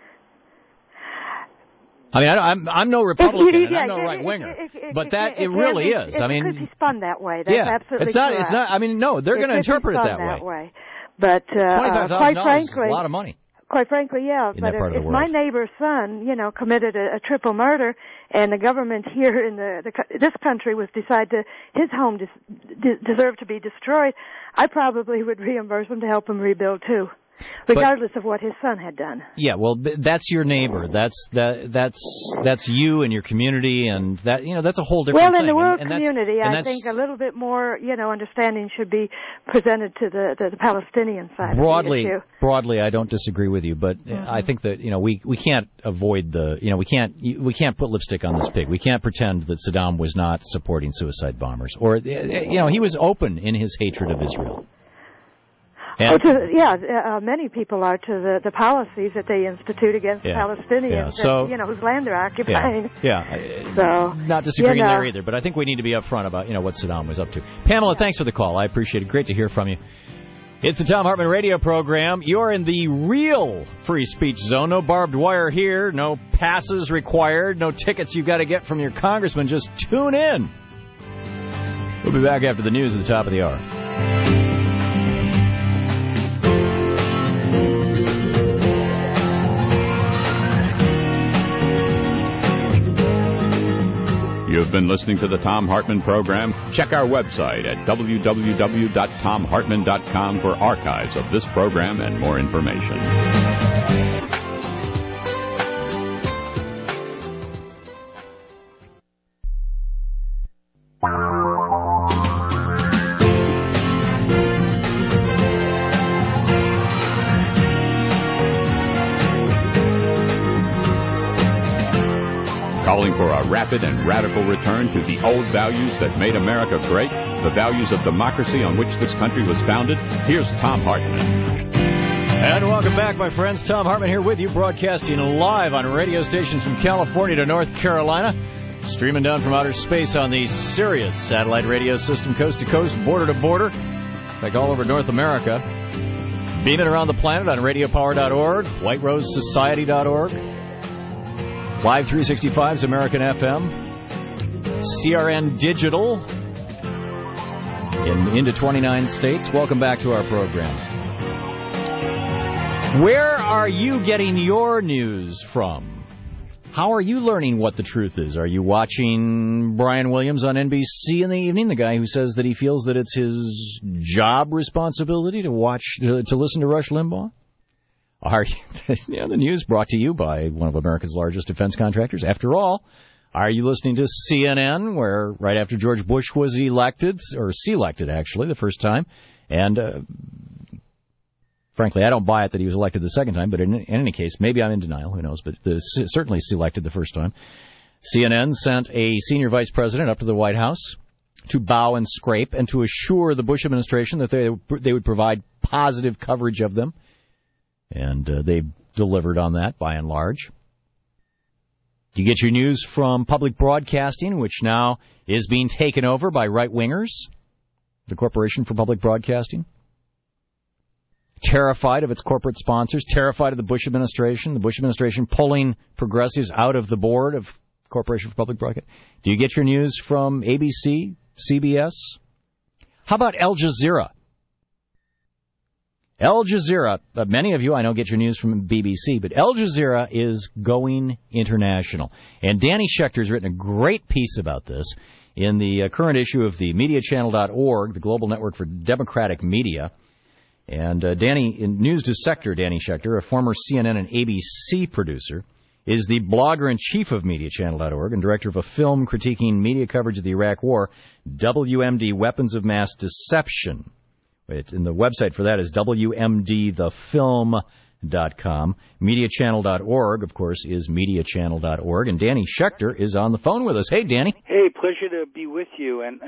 I mean, I'm no Republican and I'm no right winger, but it really is. I mean, it could be spun that way. That's absolutely correct. It's not. I mean, no, they're going to interpret it that way. But quite frankly, is a lot of money. Quite frankly, yeah. But if my neighbor's son, committed a triple murder, and the government here in this country was his home deserved to be destroyed, I probably would reimburse him to help him rebuild too. Regardless of what his son had done. Yeah, well, that's your neighbor. That's you and your community, and that's a whole different thing. Well, in the world community, I think a little bit more, understanding should be presented to the Palestinian side. Broadly, I don't disagree with you, but I think that we can't avoid we can't put lipstick on this pig. We can't pretend that Saddam was not supporting suicide bombers, or he was open in his hatred of Israel. Many people are to the policies that they institute against Palestinians, whose land they're occupying. So not disagreeing there either, but I think we need to be upfront about what Saddam was up to. Pamela, thanks for the call. I appreciate it. Great to hear from you. It's the Thom Hartmann Radio Program. You're in the real free speech zone. No barbed wire here. No passes required. No tickets you've got to get from your congressman. Just tune in. We'll be back after the news at the top of the hour. You've been listening to the Thom Hartmann Program. Check our website at www.thomhartmann.com for archives of this program and more information. calling for a rapid and radical return to the old values that made America great, the values of democracy on which this country was founded. Here's Thom Hartmann. And welcome back, my friends. Thom Hartmann here with you, broadcasting live on radio stations from California to North Carolina, streaming down from outer space on the Sirius satellite radio system, coast to coast, border to border, in fact, all over North America. Beaming around the planet on radiopower.org, whiterosesociety.org, Live 365's American FM, CRN Digital, into 29 states. Welcome back to our program. Where are you getting your news from? How are you learning what the truth is? Are you watching Brian Williams on NBC in the evening, the guy who says that he feels that it's his job responsibility to listen to Rush Limbaugh? Are you, the news brought to you by one of America's largest defense contractors. After all, are you listening to CNN, where right after George Bush was elected, or selected actually, the first time, and frankly, I don't buy it that he was elected the second time, but in any case, maybe I'm in denial, who knows, but certainly selected the first time. CNN sent a senior vice president up to the White House to bow and scrape and to assure the Bush administration that they would provide positive coverage of them. And they delivered on that, by and large. You get your news from public broadcasting, which now is being taken over by right-wingers, the Corporation for Public Broadcasting. Terrified of its corporate sponsors, terrified of the Bush administration pulling progressives out of the board of Corporation for Public Broadcasting. Do you get your news from ABC, CBS? How about Al Jazeera? Al Jazeera, many of you I know get your news from BBC, but Al Jazeera is going international. And Danny Schechter's written a great piece about this in the current issue of the MediaChannel.org, the global network for democratic media. And Danny, in News Dissector, Danny Schechter, a former CNN and ABC producer, is the blogger-in-chief of MediaChannel.org and director of a film critiquing media coverage of the Iraq War, WMD, Weapons of Mass Deception. And the website for that is WMDthefilm.com. MediaChannel.org, of course, is MediaChannel.org. And Danny Schechter is on the phone with us. Hey, Danny. Hey, pleasure to be with you. And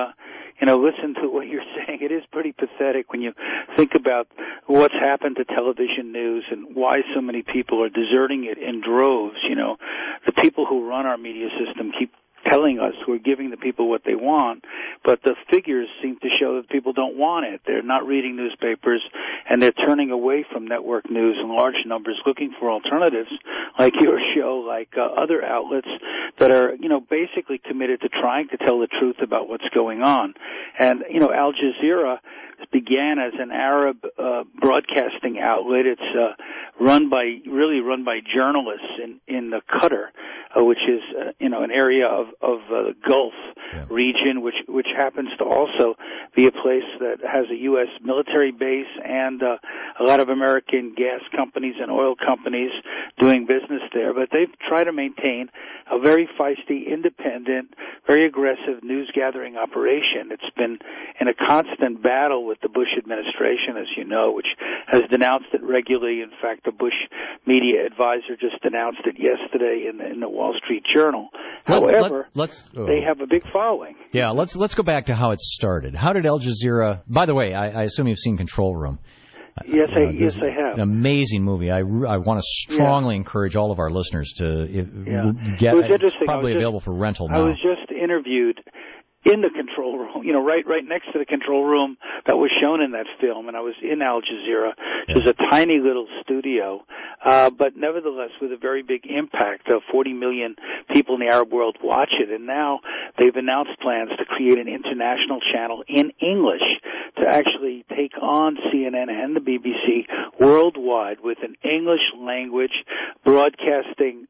listen to what you're saying. It is pretty pathetic when you think about what's happened to television news and why so many people are deserting it in droves. The people who run our media system keep telling us we're giving the people what they want, but the figures seem to show that people don't want it. They're not reading newspapers, and they're turning away from network news in large numbers, looking for alternatives like your show, like other outlets that are, basically committed to trying to tell the truth about what's going on. And, Al Jazeera began as an Arab broadcasting outlet. It's run by journalists in the Qatar, which is an area of the Gulf region, which happens to also be a place that has a U.S. military base and a lot of American gas companies and oil companies doing business there. But they've tried to maintain a very feisty, independent, very aggressive news-gathering operation. It's been in a constant battle with the Bush administration, as you know, which has denounced it regularly. In fact, the Bush media advisor just denounced it yesterday in the Wall Street Journal. However, they have a big following. Yeah, let's go back to how it started. How did Al Jazeera... By the way, I assume you've seen Control Room. Yes, I have. An amazing movie. I want to strongly encourage all of our listeners to get it. It's probably available for rental now. I was just interviewed in the control room, right next to the control room that was shown in that film, and I was in Al Jazeera, which is a tiny little studio, but nevertheless with a very big impact. 40 million people in the Arab world watch it, and now they've announced plans to create an international channel in English to actually take on CNN and the BBC worldwide with an English language broadcasting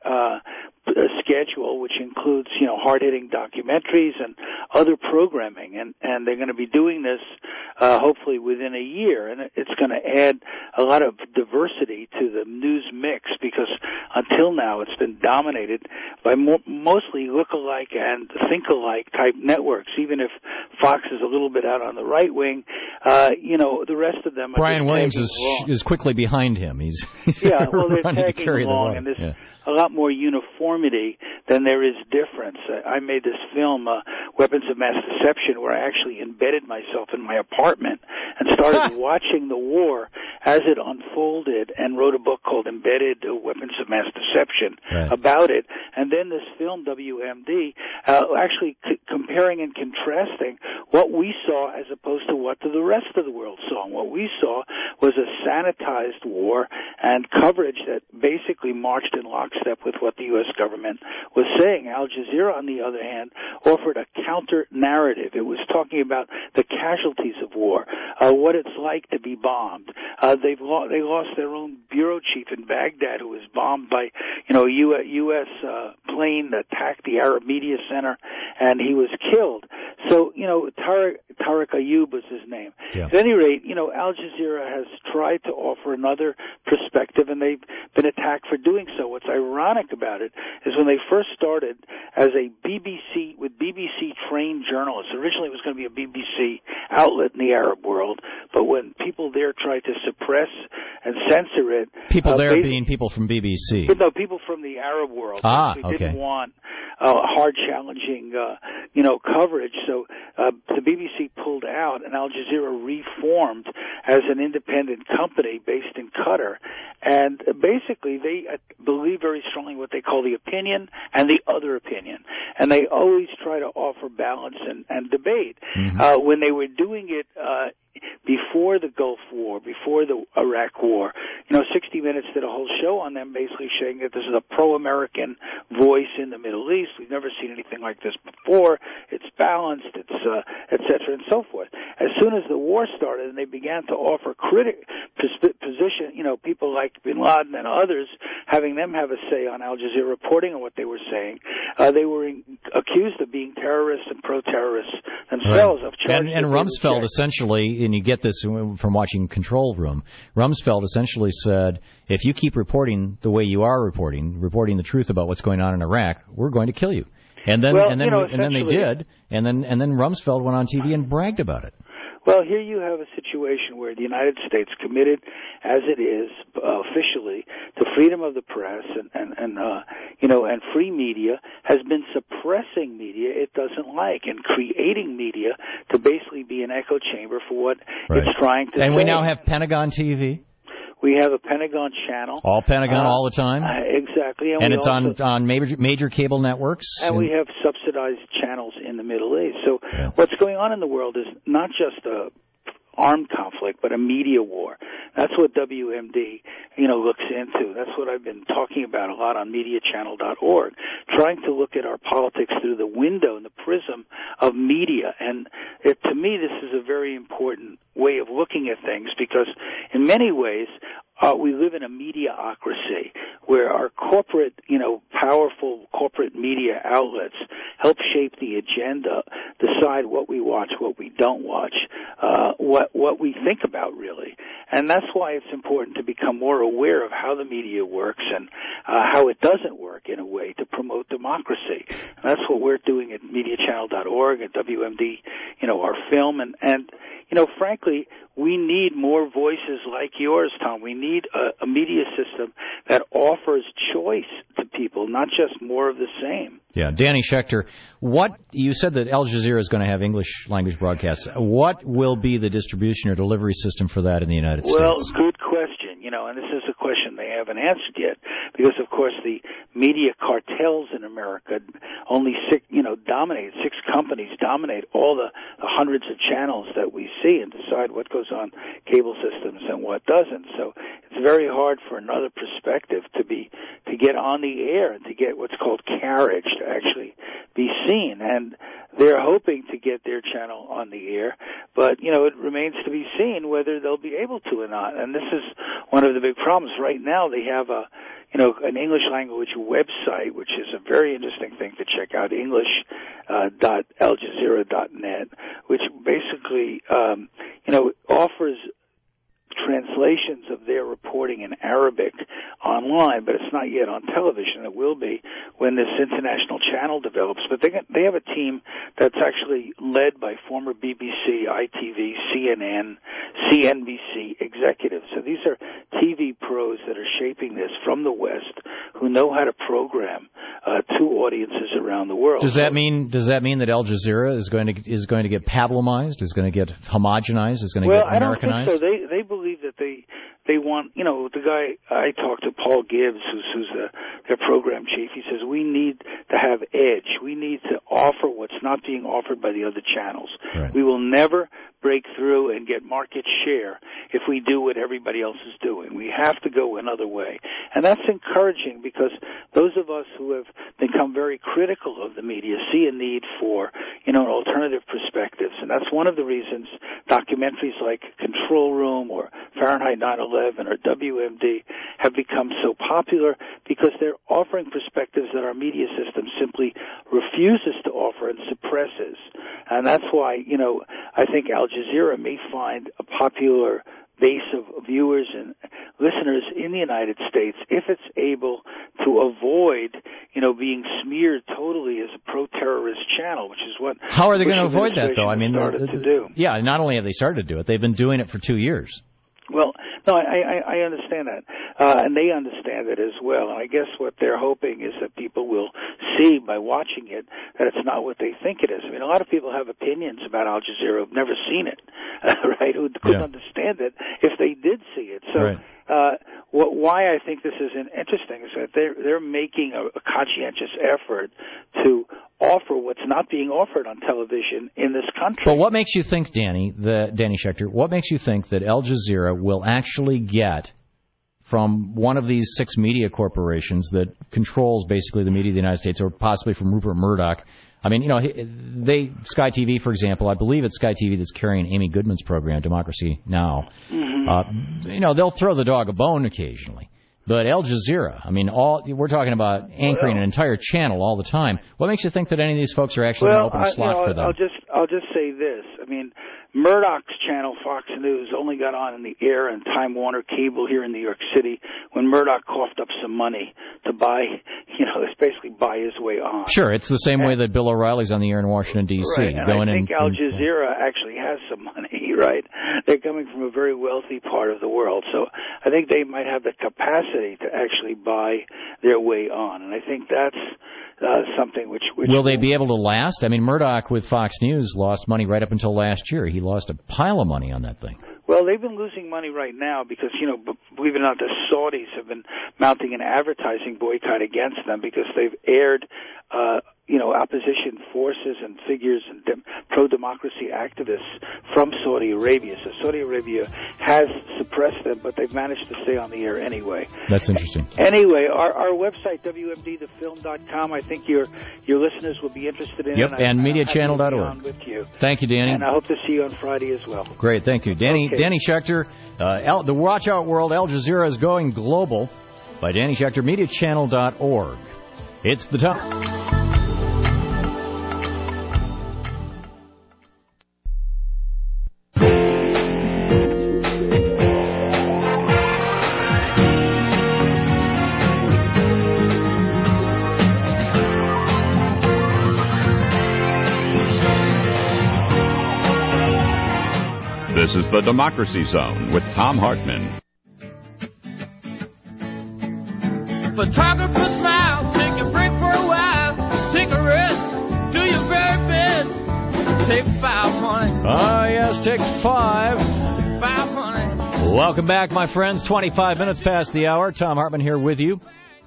schedule, which includes, hard-hitting documentaries and other programming, and they're going to be doing this hopefully within a year, and it's going to add a lot of diversity to the news mix, because until now it's been dominated by mostly look-alike and think-alike type networks. Even if Fox is a little bit out on the right wing, the rest of them are Brian Williams is quickly behind him. He's they're tagging along, and there's a lot more uniformity unity than there is difference. I made this film, Weapons of Mass Deception, where I actually embedded myself in my apartment and started watching the war as it unfolded, and wrote a book called Embedded Weapons of Mass Deception about it. And then this film, WMD, actually comparing and contrasting what we saw as opposed to what the rest of the world saw. And what we saw was a sanitized war and coverage that basically marched in lockstep with what the U.S. government was saying. Al Jazeera, on the other hand, offered a counter-narrative. It was talking about the casualties of war, what it's like to be bombed. They lost their own bureau chief in Baghdad, who was bombed by, a U.S. plane that attacked the Arab Media Center, and he was killed. So, Tariq Ayyub was his name. Yeah. At any rate, Al Jazeera has tried to offer another perspective, and they've been attacked for doing so. What's ironic about it is when they first started as a BBC-trained journalists, originally it was going to be a BBC outlet in the Arab world, but when people there tried to suppress and censor it... People there being people from BBC. No, people from the Arab world. They didn't want hard, challenging, coverage, so the BBC pulled out, and Al Jazeera reformed as an independent company based in Qatar. And basically, they believe very strongly in what they call the opinion and the other opinion. And they always try to offer balance and debate. Mm-hmm. When they were doing it before the Gulf War, before the Iraq War, 60 Minutes did a whole show on them, basically saying that this is a pro-American voice in the Middle East. We've never seen anything like this before. It's balanced, it's et cetera, and so forth. As soon as the war started and they began to offer position, people like Bin Laden and others, having them have a say on Al Jazeera reporting on what they were saying, they were accused of being terrorists and pro-terrorists themselves. Right. And Rumsfeld essentially, and you get this from watching Control Room, Rumsfeld essentially said, if you keep reporting the way you are reporting the truth about what's going on in Iraq, we're going to kill you. And then they did, and then Rumsfeld went on TV and bragged about it. Well, here you have a situation where the United States, committed as it is officially to freedom of the press and free media, has been suppressing media it doesn't like and creating media to basically be an echo chamber for what it's trying to say. And we now have Pentagon TV. We have a Pentagon channel. All Pentagon all the time? Exactly. And it's on major cable networks? And we have subsidized channels in the Middle East. So what's going on in the world is not just a armed conflict, but a media war. That's what WMD, looks into. That's what I've been talking about a lot on MediaChannel.org, trying to look at our politics through the window and the prism of media. And to me, this is a very important way of looking at things, because in many ways, we live in a mediaocracy where our corporate, powerful corporate media outlets help shape the agenda, decide what we watch, what we don't watch, what we think about, really. And that's why it's important to become more aware of how the media works and how it doesn't work in a way to promote democracy. And that's what we're doing at MediaChannel.org, at WMD, our film. And frankly, we need more voices like yours, Tom. We need a media system that offers choice to people, not just more of the same. Yeah, Danny Schechter, you said that Al Jazeera is going to have English language broadcasts. What will be the distribution or delivery system for that in the United States? Well, good question. And this is a question they haven't answered yet, because of course the media cartels in America only six companies dominate all the hundreds of channels that we see and decide what goes on cable systems and what doesn't. So it's very hard for another perspective to get on the air and to get what's called carriage, to actually be seen. And they're hoping to get their channel on the air, but it remains to be seen whether they'll be able to or not. And this is one of the big problems. Right now they have an English language website, which is a very interesting thing to check out, English.aljazeera.net, which basically offers translations of their reporting in Arabic online, but it's not yet on television. It will be when this international channel develops. But they have a team that's actually led by former BBC, ITV, CNN, CNBC executives. So these are TV pros that are shaping this from the West, who know how to program to audiences around the world. Does that mean that Al Jazeera is going to get Pablo-mized, is going to get homogenized, is going to get Americanized? I don't think so. They believe that they want, the guy I talked to, Paul Gibbs, who's their program chief, he says we need to have edge. We need to offer what's not being offered by the other channels. Right. We will never break through and get market share if we do what everybody else is doing. We have to go another way. And that's encouraging because those of us who have become very critical of the media see a need for, alternative perspectives. And that's one of the reasons documentaries like Control Room or Fahrenheit 9/11 or WMD have become so popular, because they're offering perspectives that our media system simply refuses to offer and suppresses. And that's why, I think Al Jazeera may find a popular base of viewers and listeners in the United States if it's able to avoid, being smeared totally as a pro-terrorist channel, which is what. How are they going to avoid that, though? I mean, started to do. Yeah, not only have they started to do it, they've been doing it for 2 years. Well, no, I understand that, and they understand it as well. And I guess what they're hoping is that people will see by watching it that it's not what they think it is. I mean, a lot of people have opinions about Al Jazeera who've never seen it, right? Who couldn't understand it if they did see it. So. Right. Why I think this is interesting is that they're making a conscientious effort to offer what's not being offered on television in this country. But what makes you think, Danny Schechter, what makes you think that Al Jazeera will actually get from one of these 6 media corporations that controls basically the media of the United States, or possibly from Rupert Murdoch? I mean, Sky TV, for example, I believe it's Sky TV that's carrying Amy Goodman's program, Democracy Now! Mm-hmm. They'll throw the dog a bone occasionally. But Al Jazeera, I mean, we're talking about anchoring an entire channel all the time. What makes you think that any of these folks are actually going to open a slot for them? I'll just say this. I mean, Murdoch's channel, Fox News, only got on in the air and Time Warner Cable here in New York City when Murdoch coughed up some money to buy, basically buy his way on. Sure, it's the same way that Bill O'Reilly's on the air in Washington, D.C. Right, and I think Al Jazeera actually has some money, right? They're coming from a very wealthy part of the world, so I think they might have the capacity to actually buy their way on, and I think that's something which will they be able to last? I mean, Murdoch with Fox News lost money right up until last year. He lost a pile of money on that thing. Well, they've been losing money right now because, believe it or not, the Saudis have been mounting an advertising boycott against them because they've aired, opposition forces and figures and pro-democracy activists from Saudi Arabia. So Saudi Arabia has suppressed them, but they've managed to stay on the air anyway. That's interesting. Anyway, our website, WMDthefilm.com, I think your listeners will be interested in. Yep, and MediaChannel.org. With you. Thank you, Danny. And I hope to see you on Friday as well. Great, thank you. Danny Schechter, the Watch Out World, Al Jazeera is going global, by Danny Schechter, MediaChannel.org. It's the time. This is the Democracy Zone with Thom Hartmann. Photographer smile, take a break for a while, take a rest, do your very best, take 500. Ah, yes, take 5. 500. Welcome back, my friends. 25 minutes past the hour. Thom Hartmann here with you.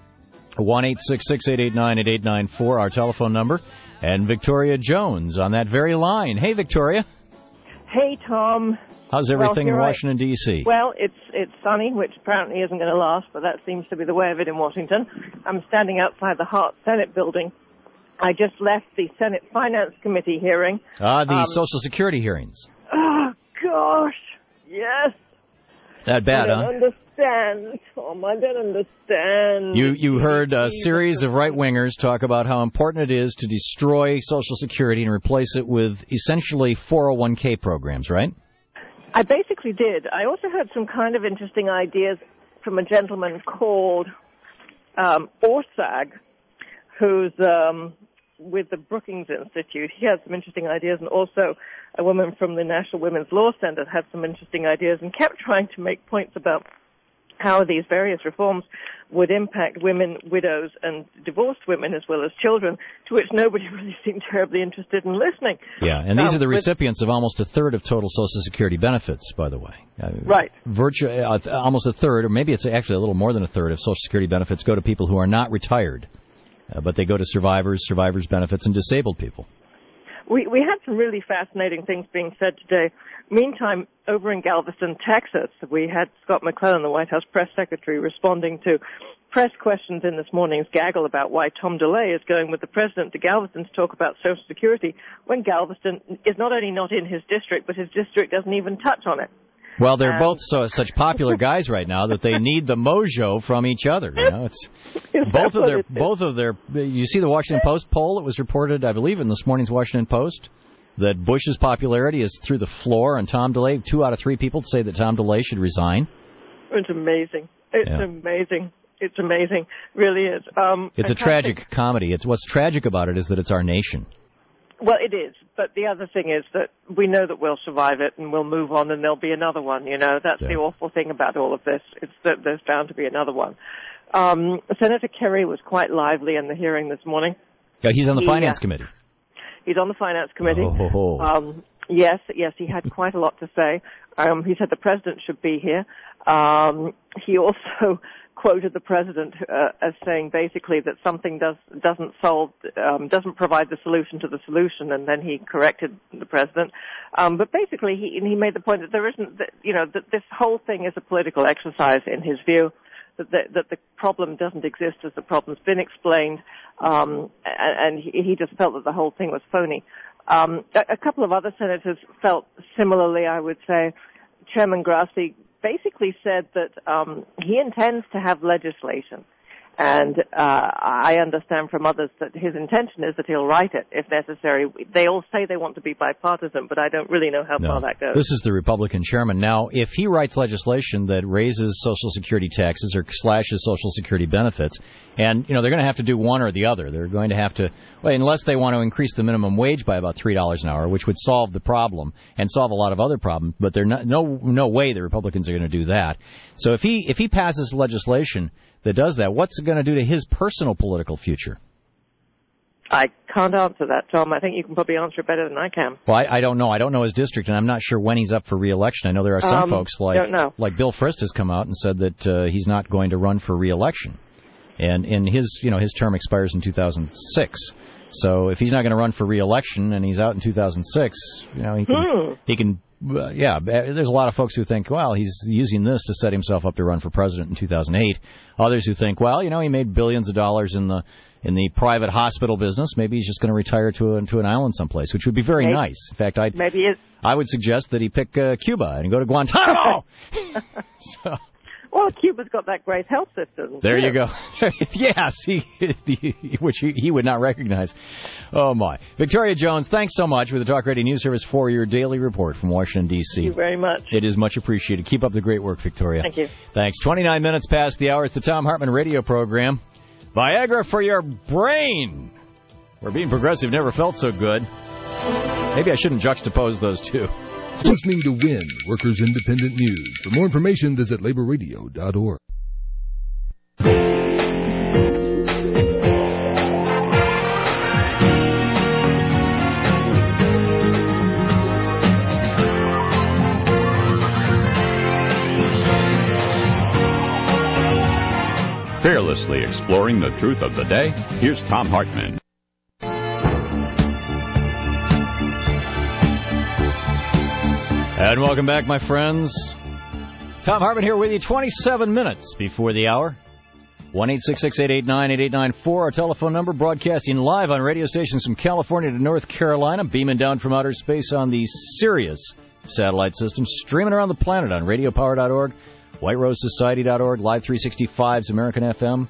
1-866-889-8894, our telephone number. And Victoria Jones on that very line. Hey, Victoria. Hey, Tom. How's everything in Washington, D.C.? Well, it's sunny, which apparently isn't going to last, but that seems to be the way of it in Washington. I'm standing outside the Hart Senate building. I just left the Senate Finance Committee hearing. The Social Security hearings. Oh, gosh. Yes. That bad, huh? I don't understand, Tom. I don't understand. You heard a series of right-wingers talk about how important it is to destroy Social Security and replace it with essentially 401k programs, right? I basically did. I also heard some kind of interesting ideas from a gentleman called Orsag, who's with the Brookings Institute. He had some interesting ideas, and also a woman from the National Women's Law Center had some interesting ideas and kept trying to make points about how these various reforms would impact women, widows, and divorced women as well as children, to which nobody really seemed terribly interested in listening. Yeah, and these are the recipients of almost a third of total Social Security benefits, by the way. Right. Almost a third, or maybe it's actually a little more than a third of Social Security benefits go to people who are not retired, but they go to survivors benefits, and disabled people. We had some really fascinating things being said today. Meantime, over in Galveston, Texas, we had Scott McClellan, the White House press secretary, responding to press questions in this morning's gaggle about why Tom DeLay is going with the president to Galveston to talk about Social Security when Galveston is not only not in his district, but his district doesn't even touch on it. Well, they're both such popular guys right now that they need the mojo from each other. You know, it's both of their. You see the Washington Post poll that was reported, I believe, in this morning's Washington Post, that Bush's popularity is through the floor, and Tom DeLay. 2 out of 3 people say that Tom DeLay should resign. It's amazing. Amazing. It's amazing. Really is. It's a tragic comedy. What's tragic about it is that it's our nation. Well, it is, but the other thing is that we know that we'll survive it and we'll move on and there'll be another one, you know. That's the awful thing about all of this. It's that there's bound to be another one. Senator Kerry was quite lively in the hearing this morning. Yeah, he's on the Finance Committee. He's on the Finance Committee. Yes, he had quite a lot to say. He said the president should be here. He also quoted the president as saying basically that something doesn't provide the solution to the solution, and then he corrected the president. But basically, he made the point that there isn't, that this whole thing is a political exercise in his view. That the problem doesn't exist as the problem's been explained, and he just felt that the whole thing was phony. A couple of other senators felt similarly, I would say. Chairman Grassley basically said that he intends to have legislation. And I understand from others that his intention is that he'll write it if necessary. They all say they want to be bipartisan, but I don't really know how far that goes. This is the Republican chairman. Now, if he writes legislation that raises Social Security taxes or slashes Social Security benefits, and, they're going to have to do one or the other. They're going to have to, unless they want to increase the minimum wage by about $3 an hour, which would solve the problem and solve a lot of other problems, but there's no way the Republicans are going to do that. So if he passes legislation that does that, what's it going to do to his personal political future? I can't answer that, Tom. I think you can probably answer it better than I can. Well, I don't know. I don't know his district, and I'm not sure when he's up for re-election. I know there are some folks like Bill Frist has come out and said that he's not going to run for re-election, and his term expires in 2006. So if he's not going to run for re-election and he's out in 2006, he can. There's a lot of folks who think, well, he's using this to set himself up to run for president in 2008. Others who think, well, he made billions of dollars in the private hospital business. Maybe he's just going to retire to an island someplace, which would be very nice. In fact, I would suggest that he pick Cuba and go to Guantanamo. Well, Cuba's got that great health system. There you go. Yes, which he would not recognize. Oh, my. Victoria Jones, thanks so much with the Talk Radio News Service for your daily report from Washington, D.C. Thank you very much. It is much appreciated. Keep up the great work, Victoria. Thank you. Thanks. 29 minutes past the hour. It's the Thom Hartmann radio program. Viagra for your brain. Where being progressive never felt so good. Maybe I shouldn't juxtapose those two. Listening to WIN, Workers Independent News. For more information, visit laborradio.org. Fearlessly exploring the truth of the day, here's Thom Hartmann. And welcome back, my friends. Thom Hartmann here with you 27 minutes before the hour. 1-866-889-8894, our telephone number, broadcasting live on radio stations from California to North Carolina, beaming down from outer space on the Sirius satellite system, streaming around the planet on radiopower.org, whiterosesociety.org, Live 365's American FM,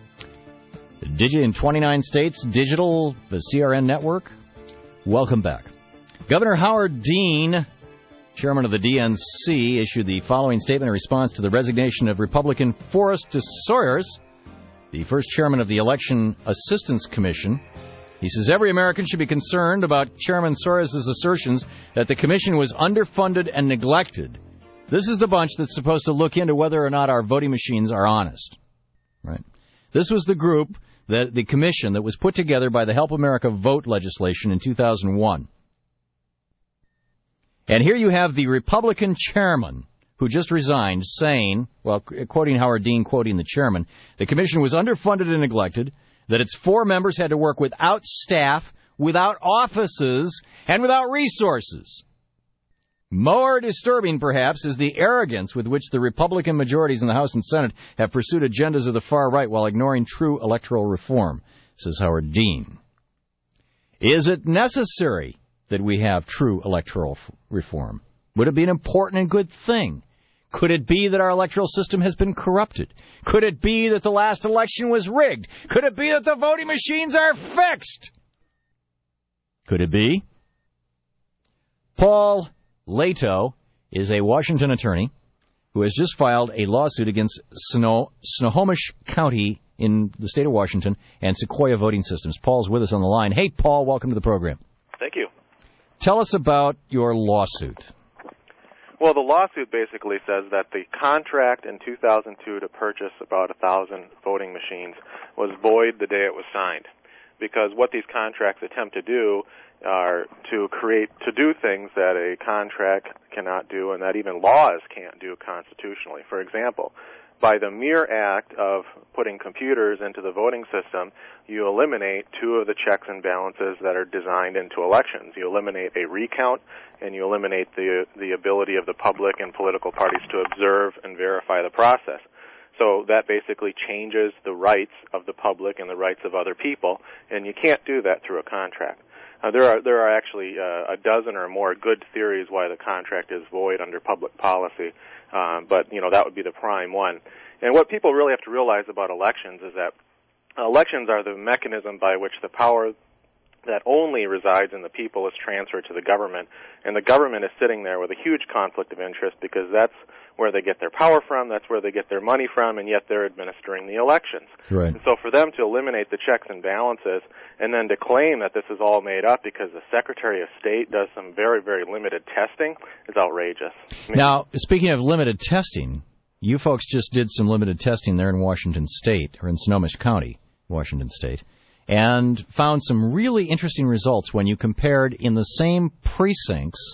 in 29 states, digital, the CRN network. Welcome back. Governor Howard Dean, chairman of the DNC, issued the following statement in response to the resignation of Republican Forrest Sawyers, the first chairman of the Election Assistance Commission. He says every American should be concerned about Chairman Sawyers' assertions that the commission was underfunded and neglected. This is the bunch that's supposed to look into whether or not our voting machines are honest. Right. This was the group, the commission that was put together by the Help America Vote legislation in 2001. And here you have the Republican chairman who just resigned saying, well, quoting Howard Dean, quoting the chairman, the commission was underfunded and neglected, that its 4 members had to work without staff, without offices, and without resources. More disturbing, perhaps, is the arrogance with which the Republican majorities in the House and Senate have pursued agendas of the far right while ignoring true electoral reform, says Howard Dean. Is it necessary that we have true electoral reform? Would it be an important and good thing? Could it be that our electoral system has been corrupted? Could it be that the last election was rigged? Could it be that the voting machines are fixed? Could it be? Paul Leto is a Washington attorney who has just filed a lawsuit against Snohomish County in the state of Washington and Sequoia Voting Systems. Paul's with us on the line. Hey, Paul, welcome to the program. Thank you. Tell us about your lawsuit. Well, the lawsuit basically says that the contract in 2002 to purchase about 1,000 voting machines was void the day it was signed, because what these contracts attempt to do are to do things that a contract cannot do and that even laws can't do constitutionally. For example, by the mere act of putting computers into the voting system, you eliminate 2 of the checks and balances that are designed into elections. You eliminate a recount, and you eliminate the ability of the public and political parties to observe and verify the process. So that basically changes the rights of the public and the rights of other people, and you can't do that through a contract. There are actually a dozen or more good theories why the contract is void under public policy, but that would be the prime one. And what people really have to realize about elections is that elections are the mechanism by which the power that only resides in the people is transferred to the government, and the government is sitting there with a huge conflict of interest because that's where they get their power from, that's where they get their money from, and yet they're administering the elections. Right. And so for them to eliminate the checks and balances and then to claim that this is all made up because the Secretary of State does some very, very limited testing is outrageous. Now, speaking of limited testing, you folks just did some limited testing there in Washington State, or in Snohomish County, Washington State, and found some really interesting results when you compared in the same precincts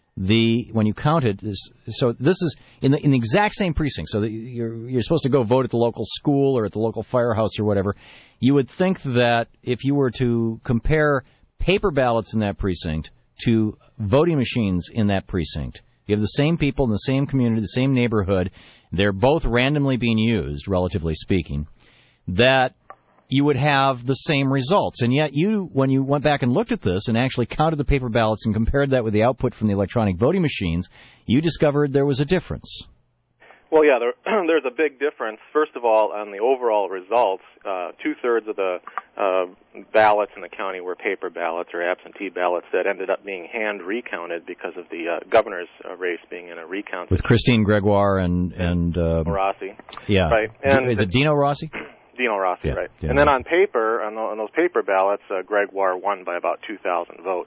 when you counted this. So this is in the exact same precinct. So that you're supposed to go vote at the local school or at the local firehouse or whatever. You would think that if you were to compare paper ballots in that precinct to voting machines in that precinct, you have the same people in the same community, the same neighborhood. They're both randomly being used, relatively speaking, that you would have the same results. And yet when you went back and looked at this and actually counted the paper ballots and compared that with the output from the electronic voting machines, you discovered there was a difference. Well, yeah, there's a big difference. First of all, on the overall results, 2/3 of the ballots in the county were paper ballots or absentee ballots that ended up being hand recounted because of the governor's race being in a recount. With Christine Gregoire and Rossi. Yeah. Right. And is it Dino Rossi? Dino Rossi, yeah, right. Yeah. And then on paper, on those paper ballots, Gregoire won by about 2,000 votes.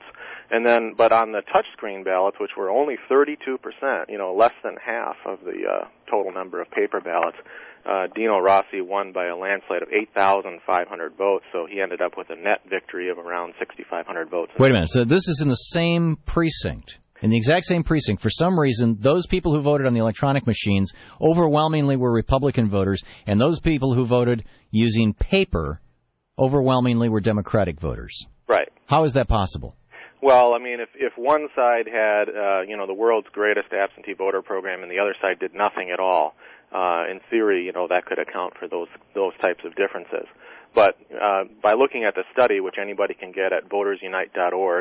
But on the touchscreen ballots, which were only 32%, less than half of the total number of paper ballots, Dino Rossi won by a landslide of 8,500 votes, so he ended up with a net victory of around 6,500 votes. Wait a minute, so this is in the same precinct. In the exact same precinct, for some reason, those people who voted on the electronic machines overwhelmingly were Republican voters, and those people who voted using paper overwhelmingly were Democratic voters. Right. How is that possible? Well, I mean, if one side had, the world's greatest absentee voter program and the other side did nothing at all, in theory, that could account for those types of differences. But by looking at the study, which anybody can get at votersunite.org,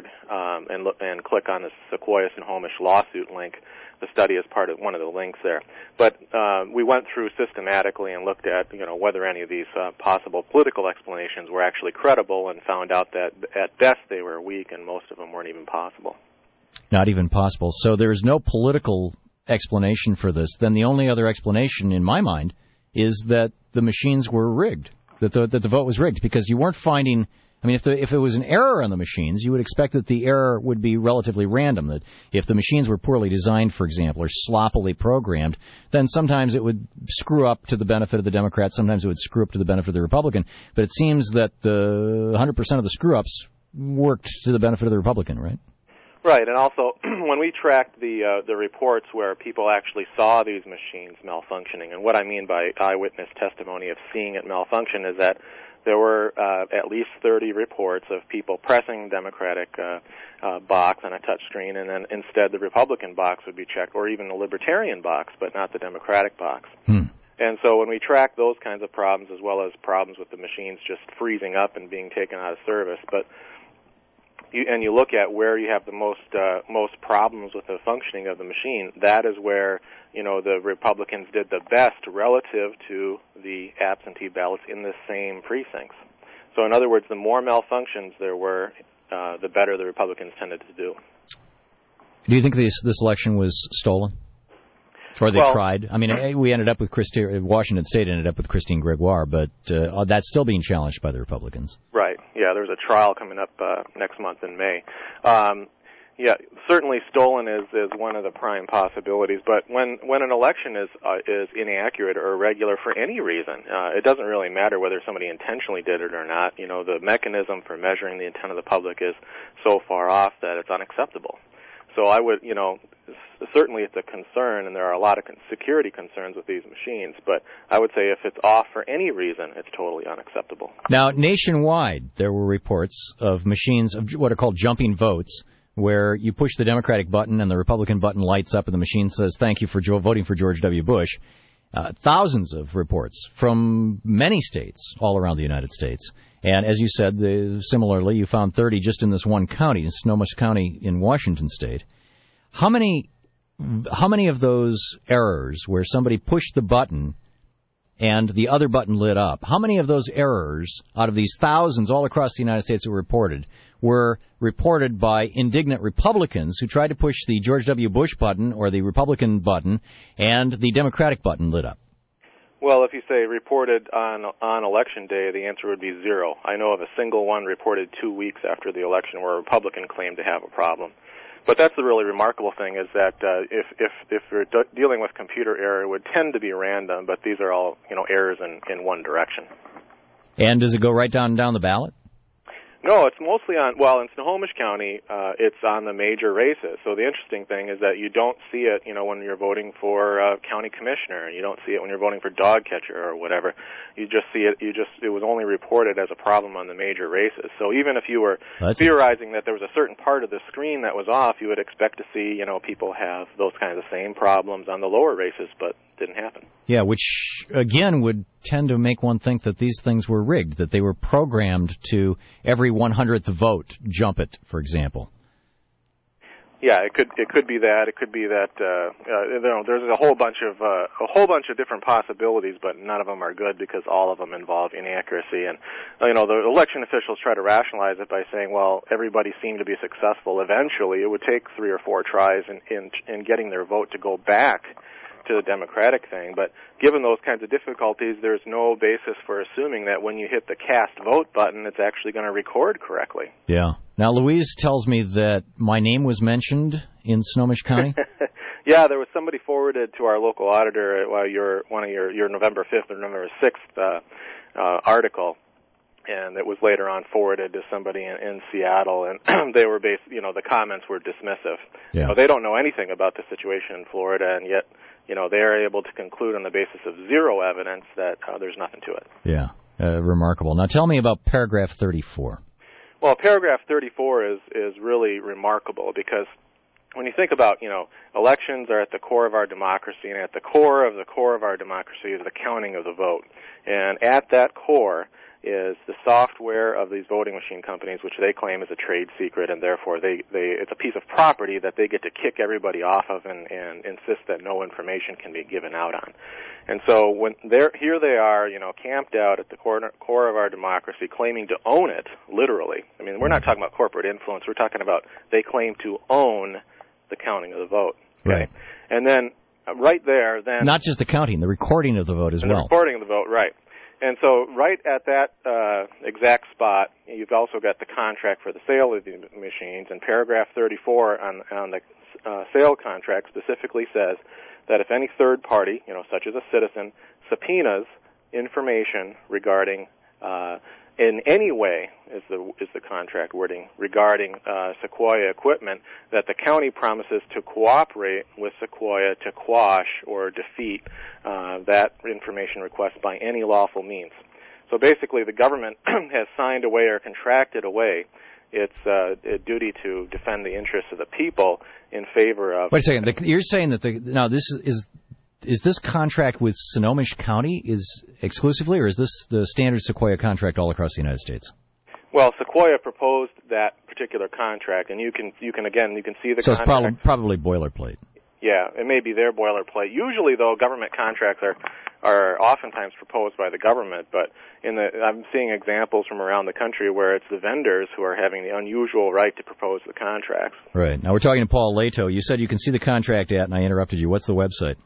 and click on the Sequoia Snohomish lawsuit link, the study is part of one of the links there. But we went through systematically and looked at, whether any of these possible political explanations were actually credible, and found out that at best they were weak, and most of them weren't even possible. Not even possible. So there's no political explanation for this. Then the only other explanation, in my mind, is that the machines were rigged. That the vote was rigged, because you weren't finding I mean, if it was an error on the machines, you would expect that the error would be relatively random, that if the machines were poorly designed, for example, or sloppily programmed, then sometimes it would screw up to the benefit of the Democrat, sometimes it would screw up to the benefit of the Republican. But it seems that the 100% of the screw-ups worked to the benefit of the Republican, right? Right, and also when we tracked the reports where people actually saw these machines malfunctioning, and what I mean by eyewitness testimony of seeing it malfunction is that there were at least 30 reports of people pressing Democratic box on a touch screen, and then instead the Republican box would be checked, or even the Libertarian box, but not the Democratic box. And so when we track those kinds of problems, as well as problems with the machines just freezing up and being taken out of service, you look at where you have the most problems with the functioning of the machine, that is where, you know, the Republicans did the best relative to the absentee ballots in the same precincts. So in other words, the more malfunctions there were, the better the Republicans tended to do. Do you think this election was stolen? Or they tried? I mean, we ended up with Washington State ended up with Christine Gregoire, but that's still being challenged by the Republicans. Right. Yeah, there's a trial coming up next month in May. Yeah, certainly stolen is one of the prime possibilities. But when an election is inaccurate or irregular for any reason, it doesn't really matter whether somebody intentionally did it or not. You know, the mechanism for measuring the intent of the public is so far off that it's unacceptable. So I would, you know, certainly it's a concern, and there are a lot of security concerns with these machines, but I would say if it's off for any reason, it's totally unacceptable. Now, nationwide, there were reports of machines, of what are called jumping votes, where you push the Democratic button and the Republican button lights up and the machine says, thank you for voting for George W. Bush. Thousands of reports from many states all around the United States. And as you said, similarly, you found 30 just in this one county, Snohomish County in Washington State. How many of those errors where somebody pushed the button and the other button lit up, how many of those errors out of these thousands all across the United States that were reported by indignant Republicans who tried to push the George W. Bush button or the Republican button and the Democratic button lit up? Well, if you say reported on Election Day, the answer would be zero. I know of a single one reported 2 weeks after the election where a Republican claimed to have a problem. But that's the really remarkable thing is that if you're dealing with computer error, it would tend to be random, but these are all, you know, errors in one direction. And does it go right down the ballot? No, it's mostly in Snohomish County, it's on the major races. So the interesting thing is that you don't see it, you know, when you're voting for county commissioner. You don't see it when you're voting for dog catcher or whatever. You just see it, it was only reported as a problem on the major races. So even if you were theorizing that there was a certain part of the screen that was off, you would expect to see, you know, people have those kinds of same problems on the lower races, but didn't happen. Yeah, which, again, would tend to make one think that these things were rigged, that they were programmed to every 100th vote jump it, for example. Yeah, it could be that. It could be that you know, there's a whole bunch of different possibilities, but none of them are good because all of them involve inaccuracy. And you know, the election officials try to rationalize it by saying, well, everybody seemed to be successful. Eventually, it would take 3 or 4 tries in getting their vote to go back to the Democratic thing, but given those kinds of difficulties, there's no basis for assuming that when you hit the cast vote button, it's actually going to record correctly. Yeah. Now, Louise tells me that my name was mentioned in Snohomish County. Yeah, there was somebody forwarded to our local auditor one of your November 5th or November 6th article, and it was later on forwarded to somebody in Seattle, and they were the comments were dismissive. Yeah. You know, they don't know anything about the situation in Florida, and yet, you know, they are able to conclude on the basis of zero evidence that there's nothing to it. Yeah, remarkable. Now tell me about paragraph 34. Well, paragraph 34 is really remarkable because when you think about, you know, elections are at the core of our democracy, and at the core of our democracy is the counting of the vote. And at that core is the software of these voting machine companies, which they claim is a trade secret, and therefore it's a piece of property that they get to kick everybody off of and insist that no information can be given out on. And so here they are, you know, camped out at the core of our democracy, claiming to own it, literally. I mean, we're not talking about corporate influence. We're talking about they claim to own the counting of the vote. Okay? Right. And then right there, not just the counting, the recording of the vote as well. The recording of the vote, right. And so right at that exact spot, you've also got the contract for the sale of the machines, and paragraph 34 on the sale contract specifically says that if any third party, such as a citizen, subpoenas information regarding in any way is the contract wording regarding Sequoia equipment, that the county promises to cooperate with Sequoia to quash or defeat that information request by any lawful means. So basically, the government has signed away or contracted away its duty to defend the interests of the people in favor of. Wait a second. You're saying that is this contract with Snohomish County is exclusively, or is this the standard Sequoia contract all across the United States? Well, Sequoia proposed that particular contract, and you can see the so contract. So it's probably boilerplate. Yeah, it may be their boilerplate. Usually, though, government contracts are oftentimes proposed by the government, but I'm seeing examples from around the country where it's the vendors who are having the unusual right to propose the contracts. Right. Now, we're talking to Paul Leto. You said you can see the contract at, and I interrupted you. What's the website?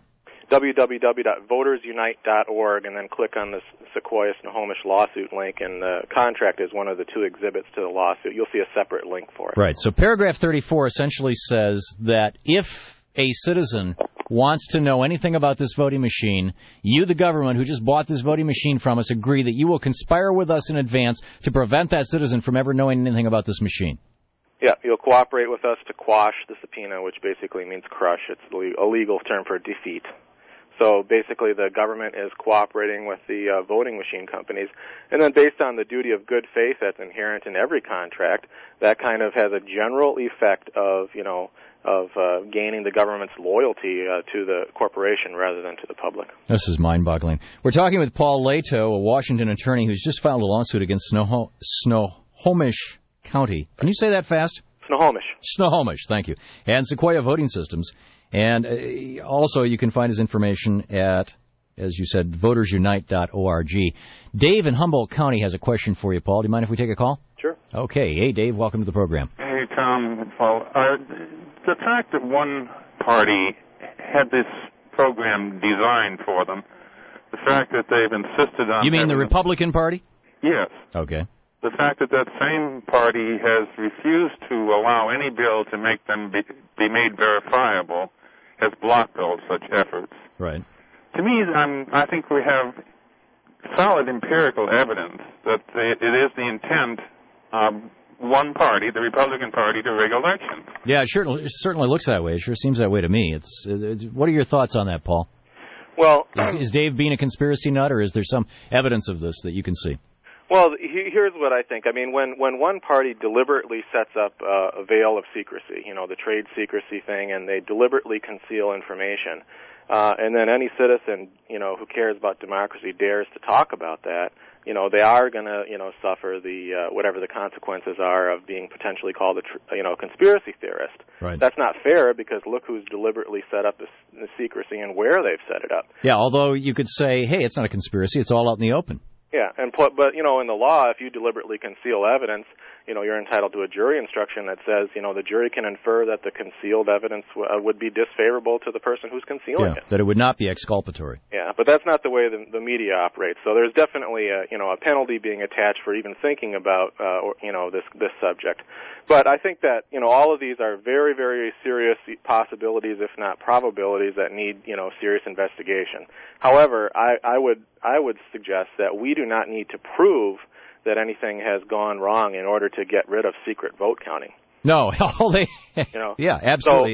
www.votersunite.org, and then click on the Sequoia Snohomish lawsuit link, and the contract is one of the two exhibits to the lawsuit. You'll see a separate link for it. Right. So paragraph 34 essentially says that if a citizen wants to know anything about this voting machine, you, the government, who just bought this voting machine from us, agree that you will conspire with us in advance to prevent that citizen from ever knowing anything about this machine. Yeah, you'll cooperate with us to quash the subpoena, which basically means crush. It's a legal term for defeat. So basically the government is cooperating with the voting machine companies. And then based on the duty of good faith that's inherent in every contract, that kind of has a general effect of gaining the government's loyalty to the corporation rather than to the public. This is mind-boggling. We're talking with Paul Leto, a Washington attorney who's just filed a lawsuit against Snohomish County. Can you say that fast? Snohomish, thank you. And Sequoia Voting Systems. And also you can find his information at, as you said, votersunite.org. Dave in Humboldt County has a question for you, Paul. Do you mind if we take a call? Sure. Okay. Hey, Dave, welcome to the program. Hey, Tom and Paul. The fact that one party had this program designed for them, the fact that they've insisted on... You mean the Republican Party? Yes. Okay. The fact that same party has refused to allow any bill to make them be made verifiable has blocked all such efforts. Right. To me, I think we have solid empirical evidence that it is the intent of one party, the Republican Party, to rig elections. Yeah, it certainly looks that way. It sure seems that way to me. What are your thoughts on that, Paul? Well, is Dave being a conspiracy nut, or is there some evidence of this that you can see? Well, here's what I think. I mean, when one party deliberately sets up a veil of secrecy, the trade secrecy thing, and they deliberately conceal information, and then any citizen, who cares about democracy dares to talk about that, they are going to, suffer the whatever the consequences are of being potentially called a conspiracy theorist. Right. That's not fair, because look who's deliberately set up the secrecy and where they've set it up. Yeah, although you could say, hey, it's not a conspiracy, it's all out in the open. Yeah, but in the law, if you deliberately conceal evidence, you're entitled to a jury instruction that says, the jury can infer that the concealed evidence would be disfavorable to the person who's concealing it. That it would not be exculpatory. Yeah, but that's not the way the media operates. So there's definitely a penalty being attached for even thinking about this subject. But I think that all of these are very, very serious possibilities, if not probabilities, that need serious investigation. However, I would suggest that we do not need to prove that anything has gone wrong in order to get rid of secret vote counting. No, yeah, absolutely.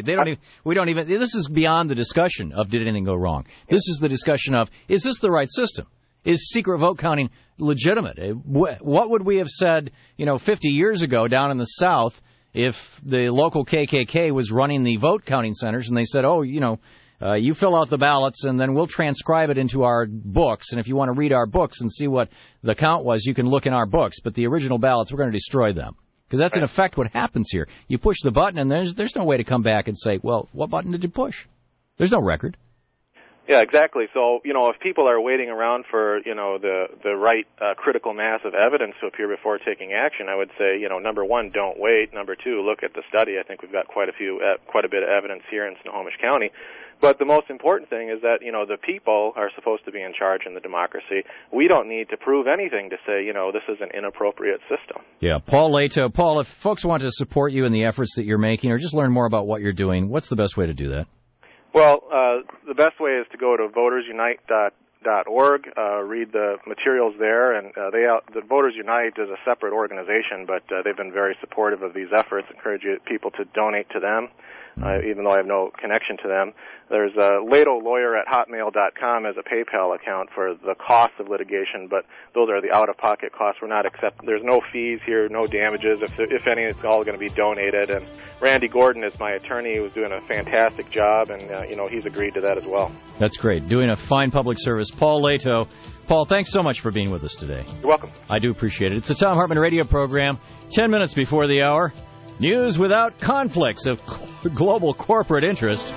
This is beyond the discussion of did anything go wrong. This is the discussion of, is this the right system? Is secret vote counting legitimate? What would we have said, 50 years ago down in the South if the local KKK was running the vote counting centers and they said, you fill out the ballots and then we'll transcribe it into our books, and if you want to read our books and see what the count was, you can look in our books, but the original ballots, we're going to destroy them. Because that's in effect what happens here. You push the button and there's no way to come back and say, well, what button did you push? There's no record. Yeah, exactly. So, if people are waiting around for, the right critical mass of evidence to appear before taking action, I would say, number one, don't wait. Number two, look at the study. I think we've got quite a bit of evidence here in Snohomish County. But the most important thing is that, the people are supposed to be in charge in the democracy. We don't need to prove anything to say, this is an inappropriate system. Yeah, Paul Lehto. Paul, if folks want to support you in the efforts that you're making or just learn more about what you're doing, what's the best way to do that? Well, the best way is to go to votersunite.org, read the materials there, and the Voters Unite is a separate organization, but they've been very supportive of these efforts. Encourage people to donate to them, even though I have no connection to them. There's LehtoLawyer@hotmail.com as a PayPal account for the cost of litigation, but those are the out-of-pocket costs. There's no fees here, no damages. If any, it's all going to be donated. And Randy Gordon is my attorney, who's doing a fantastic job, and he's agreed to that as well. That's great. Doing a fine public service. Paul Lehto. Paul, thanks so much for being with us today. You're welcome. I do appreciate it. It's the Thom Hartmann radio program, 10 minutes before the hour. News without conflicts of global corporate interest.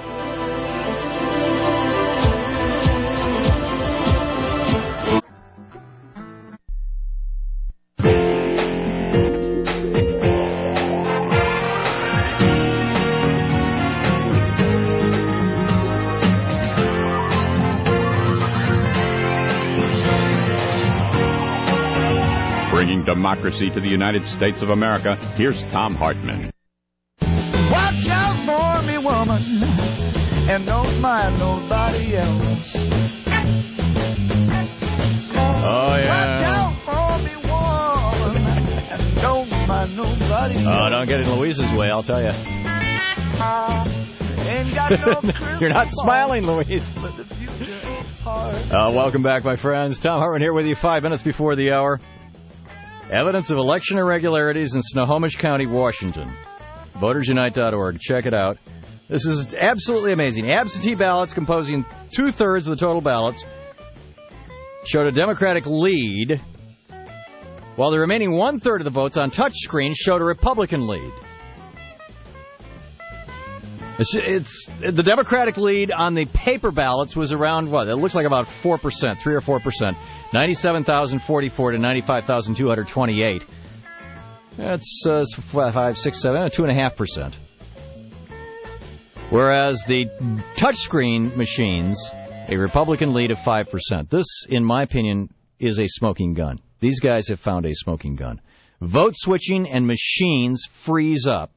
Bringing democracy to the United States of America, here's Thom Hartmann. Watch out for me, woman, and don't mind nobody else. Oh, yeah. Watch out for me, woman, and don't mind nobody else. Oh, don't get in Louise's way, I'll tell you. Ain't got no You're not smiling, Louise. but the future is hard. Welcome back, my friends. Thom Hartmann here with you 5 minutes before the hour. Evidence of election irregularities in Snohomish County, Washington. VotersUnite.org. Check it out. This is absolutely amazing. Absentee ballots composing 2/3 of the total ballots showed a Democratic lead, while the remaining 1/3 of the votes on touchscreens showed a Republican lead. It's the Democratic lead on the paper ballots was around, what? It looks like about 4%, 3 or 4%. 97,044 to 95,228. That's 5, 6, 7, 2.5%. Whereas the touchscreen machines, a Republican lead of 5%. This, in my opinion, is a smoking gun. These guys have found a smoking gun. Vote switching and machines freeze up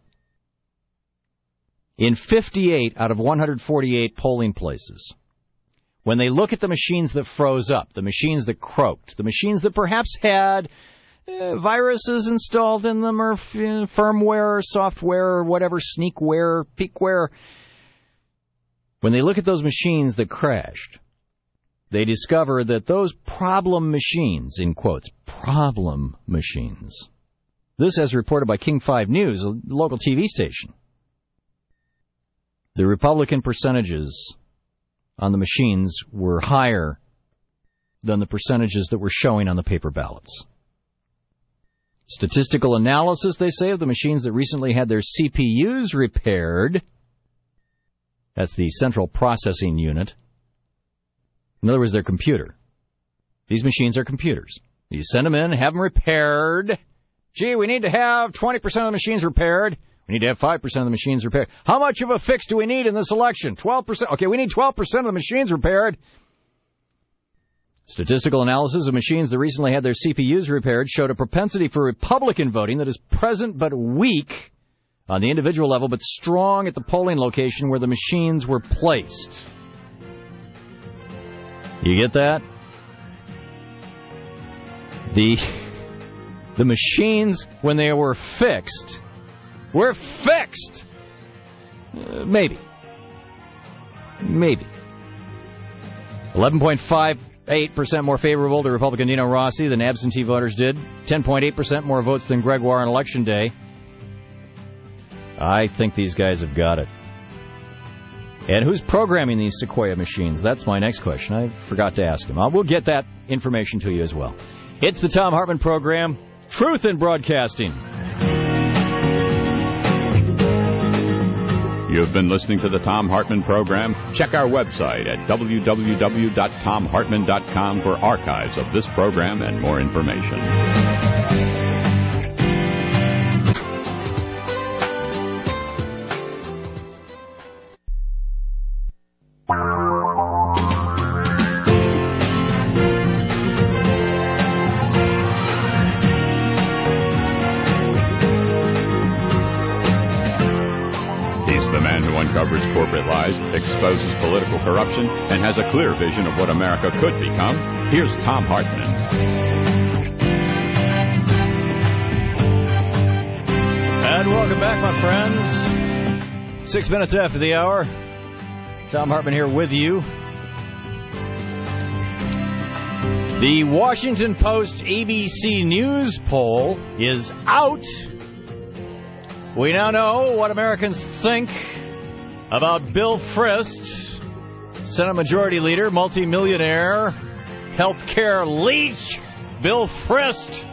in 58 out of 148 polling places. When they look at the machines that froze up, the machines that croaked, the machines that perhaps had viruses installed in them or firmware or software or whatever, sneakware, peakware, when they look at those machines that crashed, they discover that those problem machines, in quotes, problem machines. This as reported by King 5 News, a local TV station. The Republican percentages on the machines were higher than the percentages that were showing on the paper ballots. Statistical analysis, they say, of the machines that recently had their CPUs repaired. That's the central processing unit. In other words, their computer. These machines are computers. You send them in, have them repaired. Gee, we need to have 20% of the machines repaired. We need to have 5% of the machines repaired. How much of a fix do we need in this election? 12%. Okay, we need 12% of the machines repaired. Statistical analysis of machines that recently had their CPUs repaired showed a propensity for Republican voting that is present but weak on the individual level, but strong at the polling location where the machines were placed. You get that? The machines, when they were fixed, were fixed. Maybe. 11.58% more favorable to Republican Dino Rossi than absentee voters did. 10.8% more votes than Gregoire on Election Day. I think these guys have got it. And who's programming these Sequoia machines? That's my next question. I forgot to ask him. We'll get that information to you as well. It's the Thom Hartmann Program, Truth in Broadcasting. You've been listening to the Thom Hartmann Program. Check our website at www.thomhartmann.com for archives of this program and more information. uncovers corporate lies, exposes political corruption, and has a clear vision of what America could become. Here's Thom Hartmann. And welcome back, my friends. 6 minutes after the hour. Thom Hartmann here with you. The Washington Post ABC News poll is out. We now know what Americans think about Bill Frist, Senate Majority Leader, multimillionaire, health care leech, Bill Frist.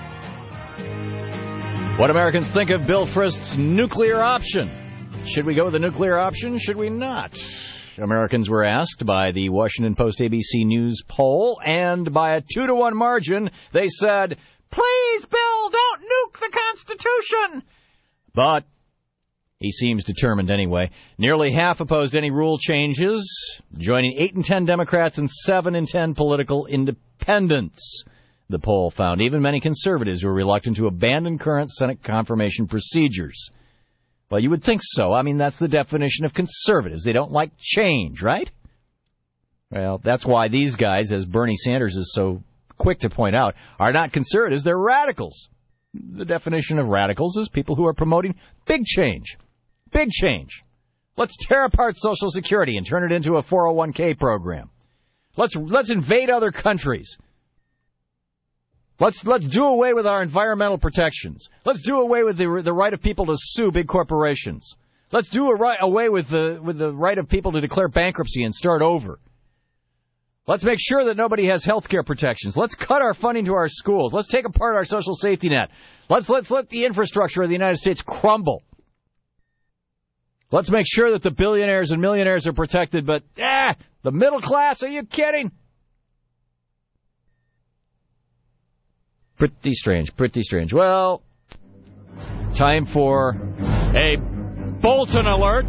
What Americans think of Bill Frist's nuclear option. Should we go with the nuclear option? Should we not? Americans were asked by the Washington Post ABC News poll, and by a 2-to-1 margin, they said, "Please, Bill, don't nuke the Constitution." But he seems determined anyway. Nearly half opposed any rule changes, joining 8 in 10 Democrats and 7 in 10 political independents. The poll found even many conservatives were reluctant to abandon current Senate confirmation procedures. Well, you would think so. I mean, that's the definition of conservatives. They don't like change, right? Well, that's why these guys, as Bernie Sanders is so quick to point out, are not conservatives. They're radicals. The definition of radicals is people who are promoting big change. Big change. Let's tear apart Social Security and turn it into a 401k program. Let's invade other countries. Let's do away with our environmental protections. Let's do away with the right of people to sue big corporations. Let's do away with the right of people to declare bankruptcy and start over. Let's make sure that nobody has health care protections. Let's cut our funding to our schools. Let's take apart our social safety net. Let's let the infrastructure of the United States crumble. Let's make sure that the billionaires and millionaires are protected, but the middle class, are you kidding? Pretty strange, pretty strange. Well, time for a Bolton alert.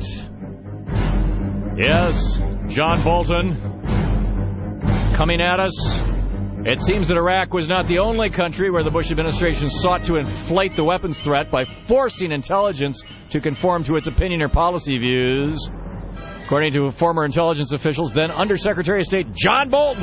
Yes, John Bolton coming at us. It seems that Iraq was not the only country where the Bush administration sought to inflate the weapons threat by forcing intelligence to conform to its opinion or policy views. According to former intelligence officials, then Undersecretary of State John Bolton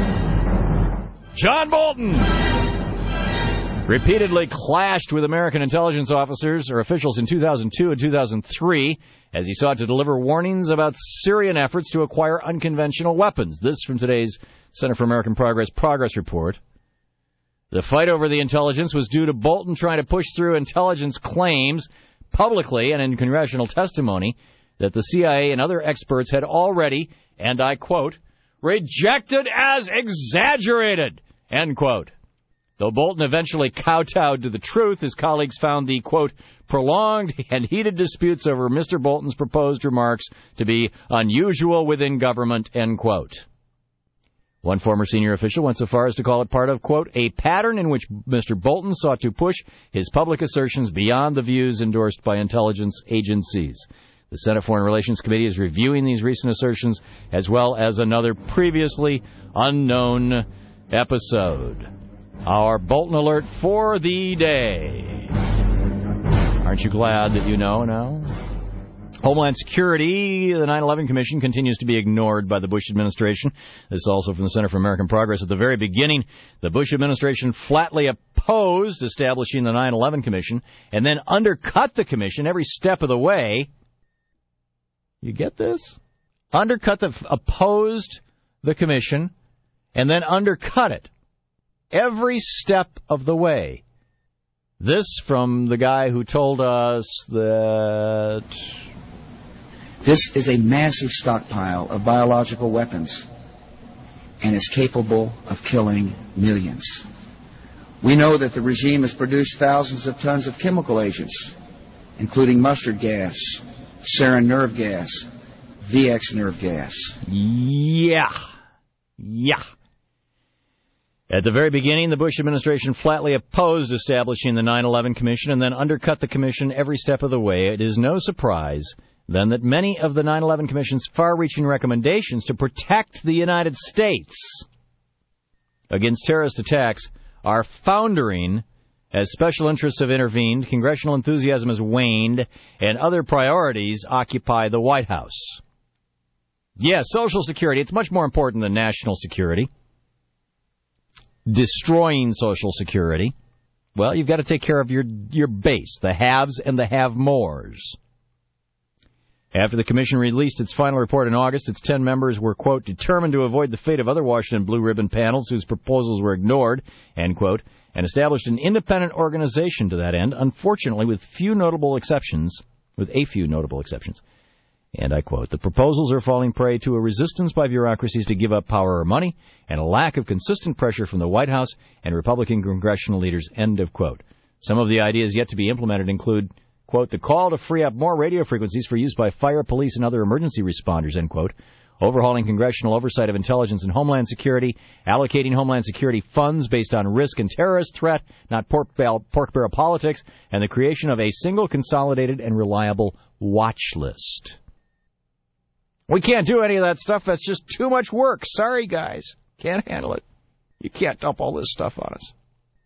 repeatedly clashed with American intelligence officers or officials in 2002 and 2003 as he sought to deliver warnings about Syrian efforts to acquire unconventional weapons. This from today's Center for American Progress report. The fight over the intelligence was due to Bolton trying to push through intelligence claims publicly and in congressional testimony that the CIA and other experts had already, and I quote, rejected as exaggerated, end quote. Though Bolton eventually kowtowed to the truth, his colleagues found the, quote, prolonged and heated disputes over Mr. Bolton's proposed remarks to be unusual within government, end quote. One former senior official went so far as to call it part of, quote, a pattern in which Mr. Bolton sought to push his public assertions beyond the views endorsed by intelligence agencies. The Senate Foreign Relations Committee is reviewing these recent assertions as well as another previously unknown episode. Our Bolton alert for the day. Aren't you glad that you know now? Homeland Security, the 9/11 Commission, continues to be ignored by the Bush administration. This also from the Center for American Progress. At the very beginning, the Bush administration flatly opposed establishing the 9/11 Commission and then undercut the commission every step of the way. You get this? Opposed the commission and then undercut it every step of the way. This from the guy who told us that this is a massive stockpile of biological weapons and is capable of killing millions. We know that the regime has produced thousands of tons of chemical agents, including mustard gas, sarin nerve gas, VX nerve gas. Yeah. At the very beginning, the Bush administration flatly opposed establishing the 9/11 Commission and then undercut the commission every step of the way. It is no surprise, then, that many of the 9/11 Commission's far-reaching recommendations to protect the United States against terrorist attacks are foundering As special interests have intervened, congressional enthusiasm has waned, and other priorities occupy the White House. Yes, Social Security, it's much more important than national security. Destroying Social Security. Well, you've got to take care of your base, the haves and the have-mores. After the commission released its final report in August, its 10 members were, quote, determined to avoid the fate of other Washington blue ribbon panels whose proposals were ignored, end quote, and established an independent organization to that end, unfortunately with a few notable exceptions. And I quote, the proposals are falling prey to a resistance by bureaucracies to give up power or money and a lack of consistent pressure from the White House and Republican congressional leaders, end of quote. Some of the ideas yet to be implemented include, quote, the call to free up more radio frequencies for use by fire, police, and other emergency responders, end quote, overhauling congressional oversight of intelligence and homeland security, allocating homeland security funds based on risk and terrorist threat, not pork barrel politics, and the creation of a single consolidated and reliable watch list. We can't do any of that stuff. That's just too much work. Sorry, guys. Can't handle it. You can't dump all this stuff on us.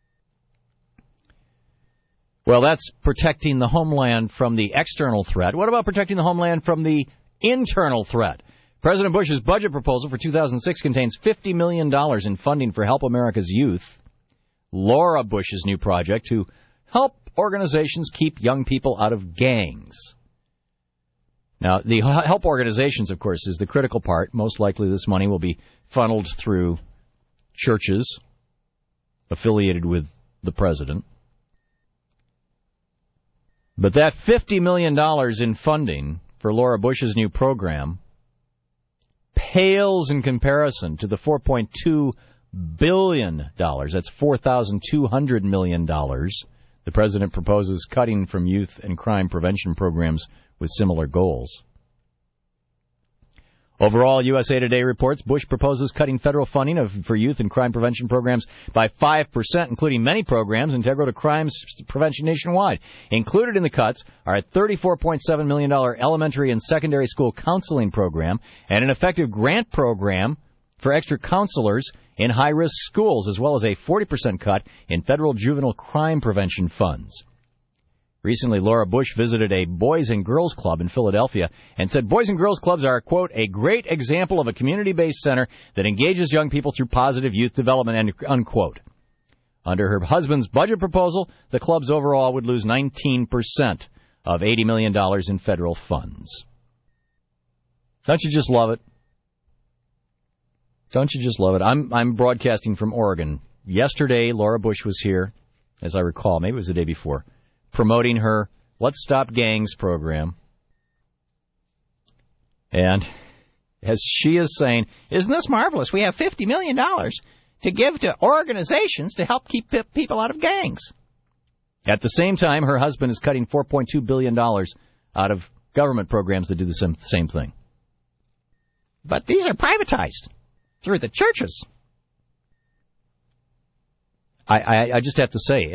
Well, that's protecting the homeland from the external threat. What about protecting the homeland from the internal threat? President Bush's budget proposal for 2006 contains $50 million in funding for Help America's Youth, Laura Bush's new project to help organizations keep young people out of gangs. Now, the help organizations, of course, is the critical part. Most likely this money will be funneled through churches affiliated with the president. But that $50 million in funding for Laura Bush's new program pales in comparison to the $4.2 billion, that's $4,200 million, the president proposes cutting from youth and crime prevention programs with similar goals. Overall, USA Today reports Bush proposes cutting federal funding for youth and crime prevention programs by 5%, including many programs integral to crime prevention nationwide. Included in the cuts are a $34.7 million elementary and secondary school counseling program and an effective grant program for extra counselors in high-risk schools, as well as a 40% cut in federal juvenile crime prevention funds. Recently, Laura Bush visited a Boys and Girls Club in Philadelphia and said Boys and Girls Clubs are, quote, a great example of a community-based center that engages young people through positive youth development, end unquote. Under her husband's budget proposal, the clubs overall would lose 19% of $80 million in federal funds. Don't you just love it? Don't you just love it? I'm broadcasting from Oregon. Yesterday, Laura Bush was here, as I recall, maybe it was the day before, promoting her Let's Stop Gangs program. And as she is saying, isn't this marvelous? We have $50 million to give to organizations to help keep people out of gangs. At the same time, her husband is cutting $4.2 billion out of government programs that do the same thing. But these are privatized through the churches. I just have to say,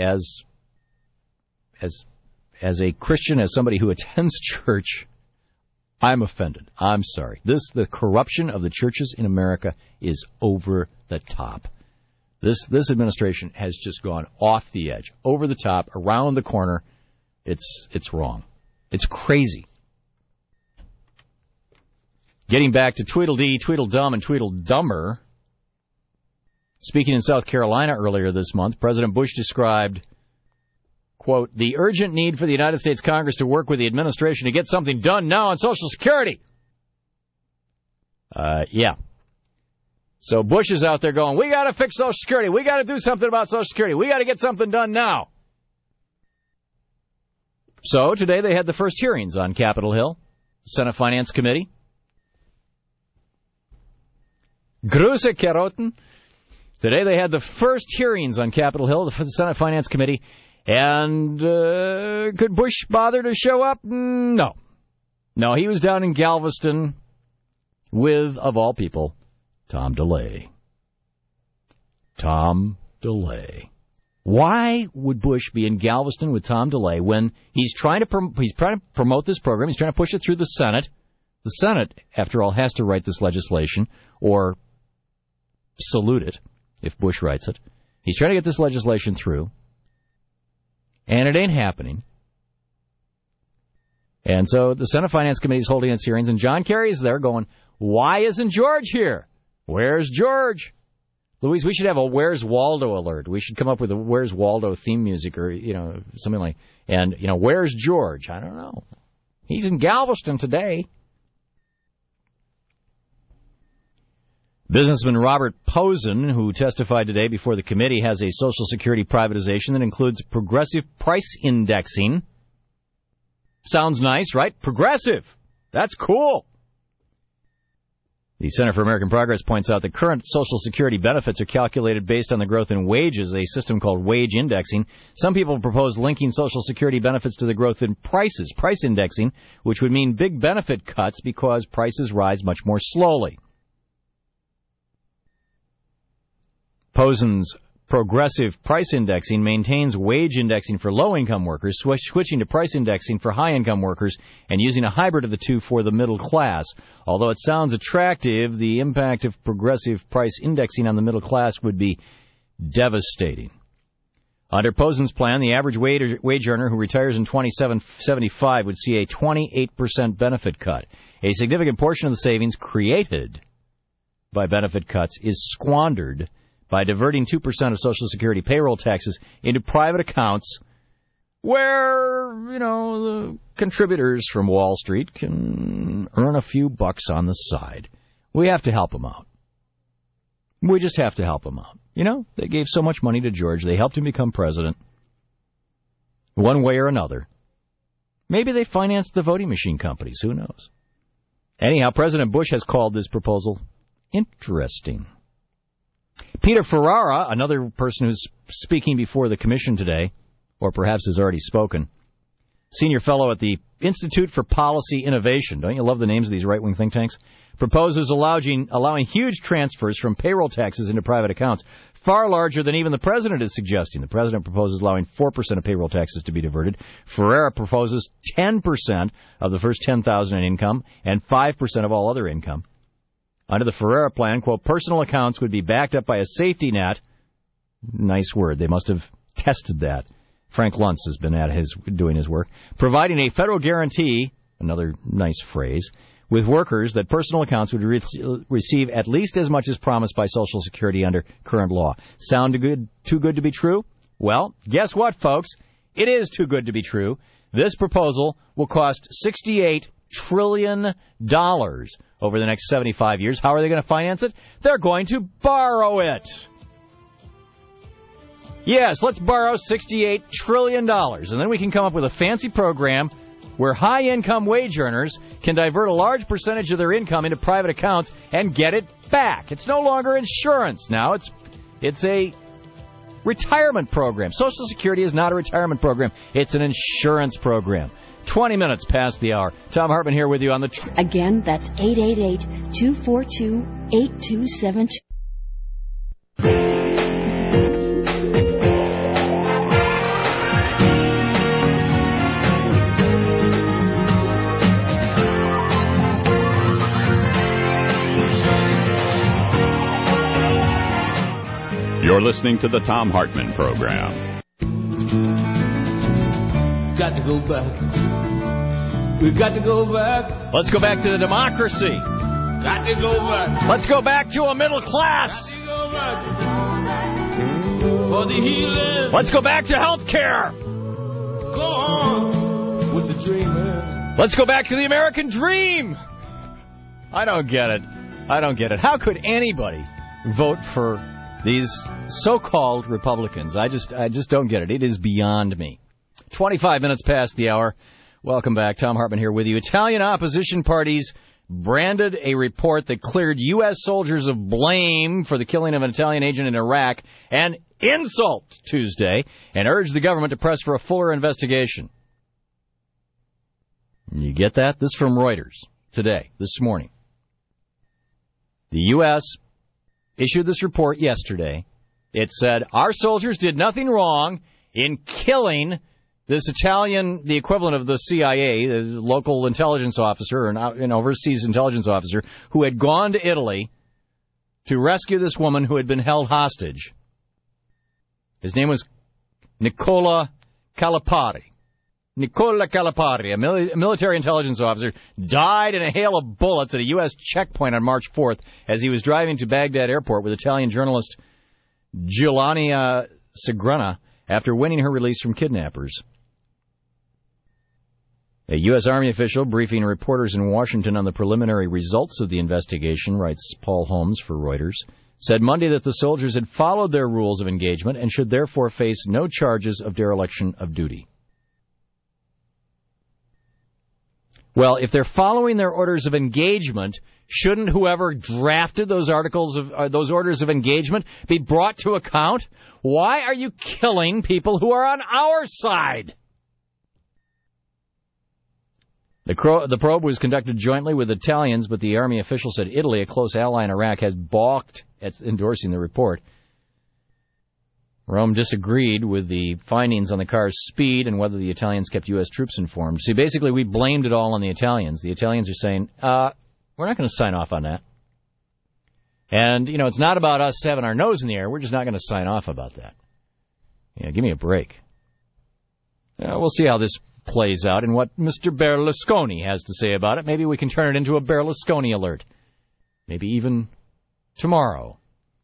as a Christian, as somebody who attends church, I'm offended. I'm sorry. The corruption of the churches in America is over the top. This administration has just gone off the edge, over the top, around the corner. It's wrong. It's crazy. Getting back to Tweedledee, Tweedledum, and Tweedledummer, speaking in South Carolina earlier this month, President Bush described, quote, the urgent need for the United States Congress to work with the administration to get something done now on Social Security. Yeah. So Bush is out there going, we got to fix Social Security. We got to do something about Social Security. We got to get something done now. So today they had the first hearings on Capitol Hill, Senate Finance Committee. Grüße, Karoten. Today they had the first hearings on Capitol Hill for the Senate Finance Committee. And could Bush bother to show up? No. No, he was down in Galveston with, of all people, Tom DeLay. Tom DeLay. Why would Bush be in Galveston with Tom DeLay when he's trying to promote this program? He's trying to push it through the Senate. The Senate, after all, has to write this legislation or salute it if Bush writes it. He's trying to get this legislation through. And it ain't happening. And so the Senate Finance Committee is holding its hearings, and John Kerry is there going, why isn't George here? Where's George? Louise, we should have a Where's Waldo alert. We should come up with a Where's Waldo theme music or, something like, and, where's George? I don't know. He's in Galveston today. Businessman Robert Posen, who testified today before the committee, has a Social Security privatization that includes progressive price indexing. Sounds nice, right? Progressive. That's cool. The Center for American Progress points out that current Social Security benefits are calculated based on the growth in wages, a system called wage indexing. Some people propose linking Social Security benefits to the growth in prices, price indexing, which would mean big benefit cuts because prices rise much more slowly. Posen's progressive price indexing maintains wage indexing for low-income workers, switching to price indexing for high-income workers, and using a hybrid of the two for the middle class. Although it sounds attractive, the impact of progressive price indexing on the middle class would be devastating. Under Posen's plan, the average wage earner who retires in 2075 would see a 28% benefit cut. A significant portion of the savings created by benefit cuts is squandered by diverting 2% of Social Security payroll taxes into private accounts where, the contributors from Wall Street can earn a few bucks on the side. We have to help them out. We just have to help them out. They gave so much money to George. They helped him become president. One way or another. Maybe they financed the voting machine companies. Who knows? Anyhow, President Bush has called this proposal interesting. Peter Ferrara, another person who's speaking before the commission today, or perhaps has already spoken, senior fellow at the Institute for Policy Innovation, don't you love the names of these right-wing think tanks, proposes allowing huge transfers from payroll taxes into private accounts, far larger than even the president is suggesting. The president proposes allowing 4% of payroll taxes to be diverted. Ferrara proposes 10% of the first $10,000 in income and 5% of all other income. Under the Ferrara plan, quote, personal accounts would be backed up by a safety net. Nice word. They must have tested that. Frank Luntz has been doing his work. Providing a federal guarantee, another nice phrase, with workers that personal accounts would receive at least as much as promised by Social Security under current law. Sound too good to be true? Well, guess what, folks? It is too good to be true. This proposal will cost $68 trillion over the next 75 years. How are they going to finance it? They're going to borrow it. Yes, let's borrow $68 trillion, and then we can come up with a fancy program where high-income wage earners can divert a large percentage of their income into private accounts and get it back. It's no longer insurance now. It's a retirement program. Social Security is not a retirement program. It's an insurance program. 20 minutes past the hour. Thom Hartmann here with you on the... Again, that's 888-242-8272. You're listening to the Thom Hartmann Program. Got to go back. We've got to go back. Let's go back to the democracy. Got to go back. Let's go back to a middle class. Got to go back. For the healing. Let's go back to health care. Go on with the dreaming. Let's go back to the American dream. I don't get it. How could anybody vote for these so-called Republicans? I just don't get it. It is beyond me. 25 minutes past the hour. Welcome back. Thom Hartmann here with you. Italian opposition parties branded a report that cleared U.S. soldiers of blame for the killing of an Italian agent in Iraq an insult Tuesday and urged the government to press for a fuller investigation. You get that? This is from Reuters today, this morning. The U.S. issued this report yesterday. It said, our soldiers did nothing wrong in killing this Italian, the equivalent of the CIA, the local intelligence officer, or an overseas intelligence officer, who had gone to Italy to rescue this woman who had been held hostage. His name was Nicola Calipari. Nicola Calipari, a military intelligence officer, died in a hail of bullets at a U.S. checkpoint on March 4th as he was driving to Baghdad airport with Italian journalist Giuliana Segrenna after winning her release from kidnappers. A U.S. Army official briefing reporters in Washington on the preliminary results of the investigation, writes Paul Holmes for Reuters, said Monday that the soldiers had followed their rules of engagement and should therefore face no charges of dereliction of duty. Well, if they're following their orders of engagement, shouldn't whoever drafted those orders of engagement be brought to account? Why are you killing people who are on our side? The probe was conducted jointly with Italians, but the Army official said Italy, a close ally in Iraq, has balked at endorsing the report. Rome disagreed with the findings on the car's speed and whether the Italians kept U.S. troops informed. See, basically, we blamed it all on the Italians. The Italians are saying, we're not going to sign off on that. And, it's not about us having our nose in the air. We're just not going to sign off about that. Give me a break. We'll see how this plays out and what Mr. Berlusconi has to say about it. Maybe we can turn it into a Berlusconi alert. Maybe even tomorrow.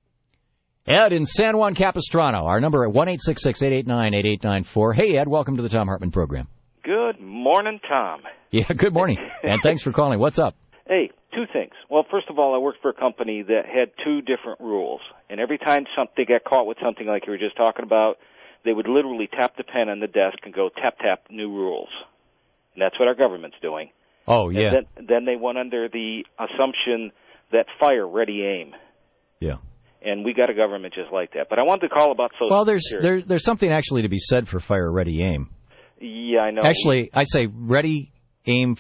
Ed in San Juan Capistrano. Our number at 1-866-889-8894. Hey, Ed, welcome to the Tom Hartman program. Good morning, Tom. Yeah, good morning. And thanks for calling. What's up? Hey, two things. Well, first of all, I worked for a company that had two different rules. And every time they got caught with something like you were just talking about, they would literally tap the pen on the desk and go, tap, tap, new rules. And that's what our government's doing. Oh, yeah. And then they went under the assumption that fire, ready, aim. Yeah. And we got a government just like that. But I wanted to call about Social Security. There's something actually to be said for fire, ready, aim. Yeah, I know. Actually, I say ready, aim,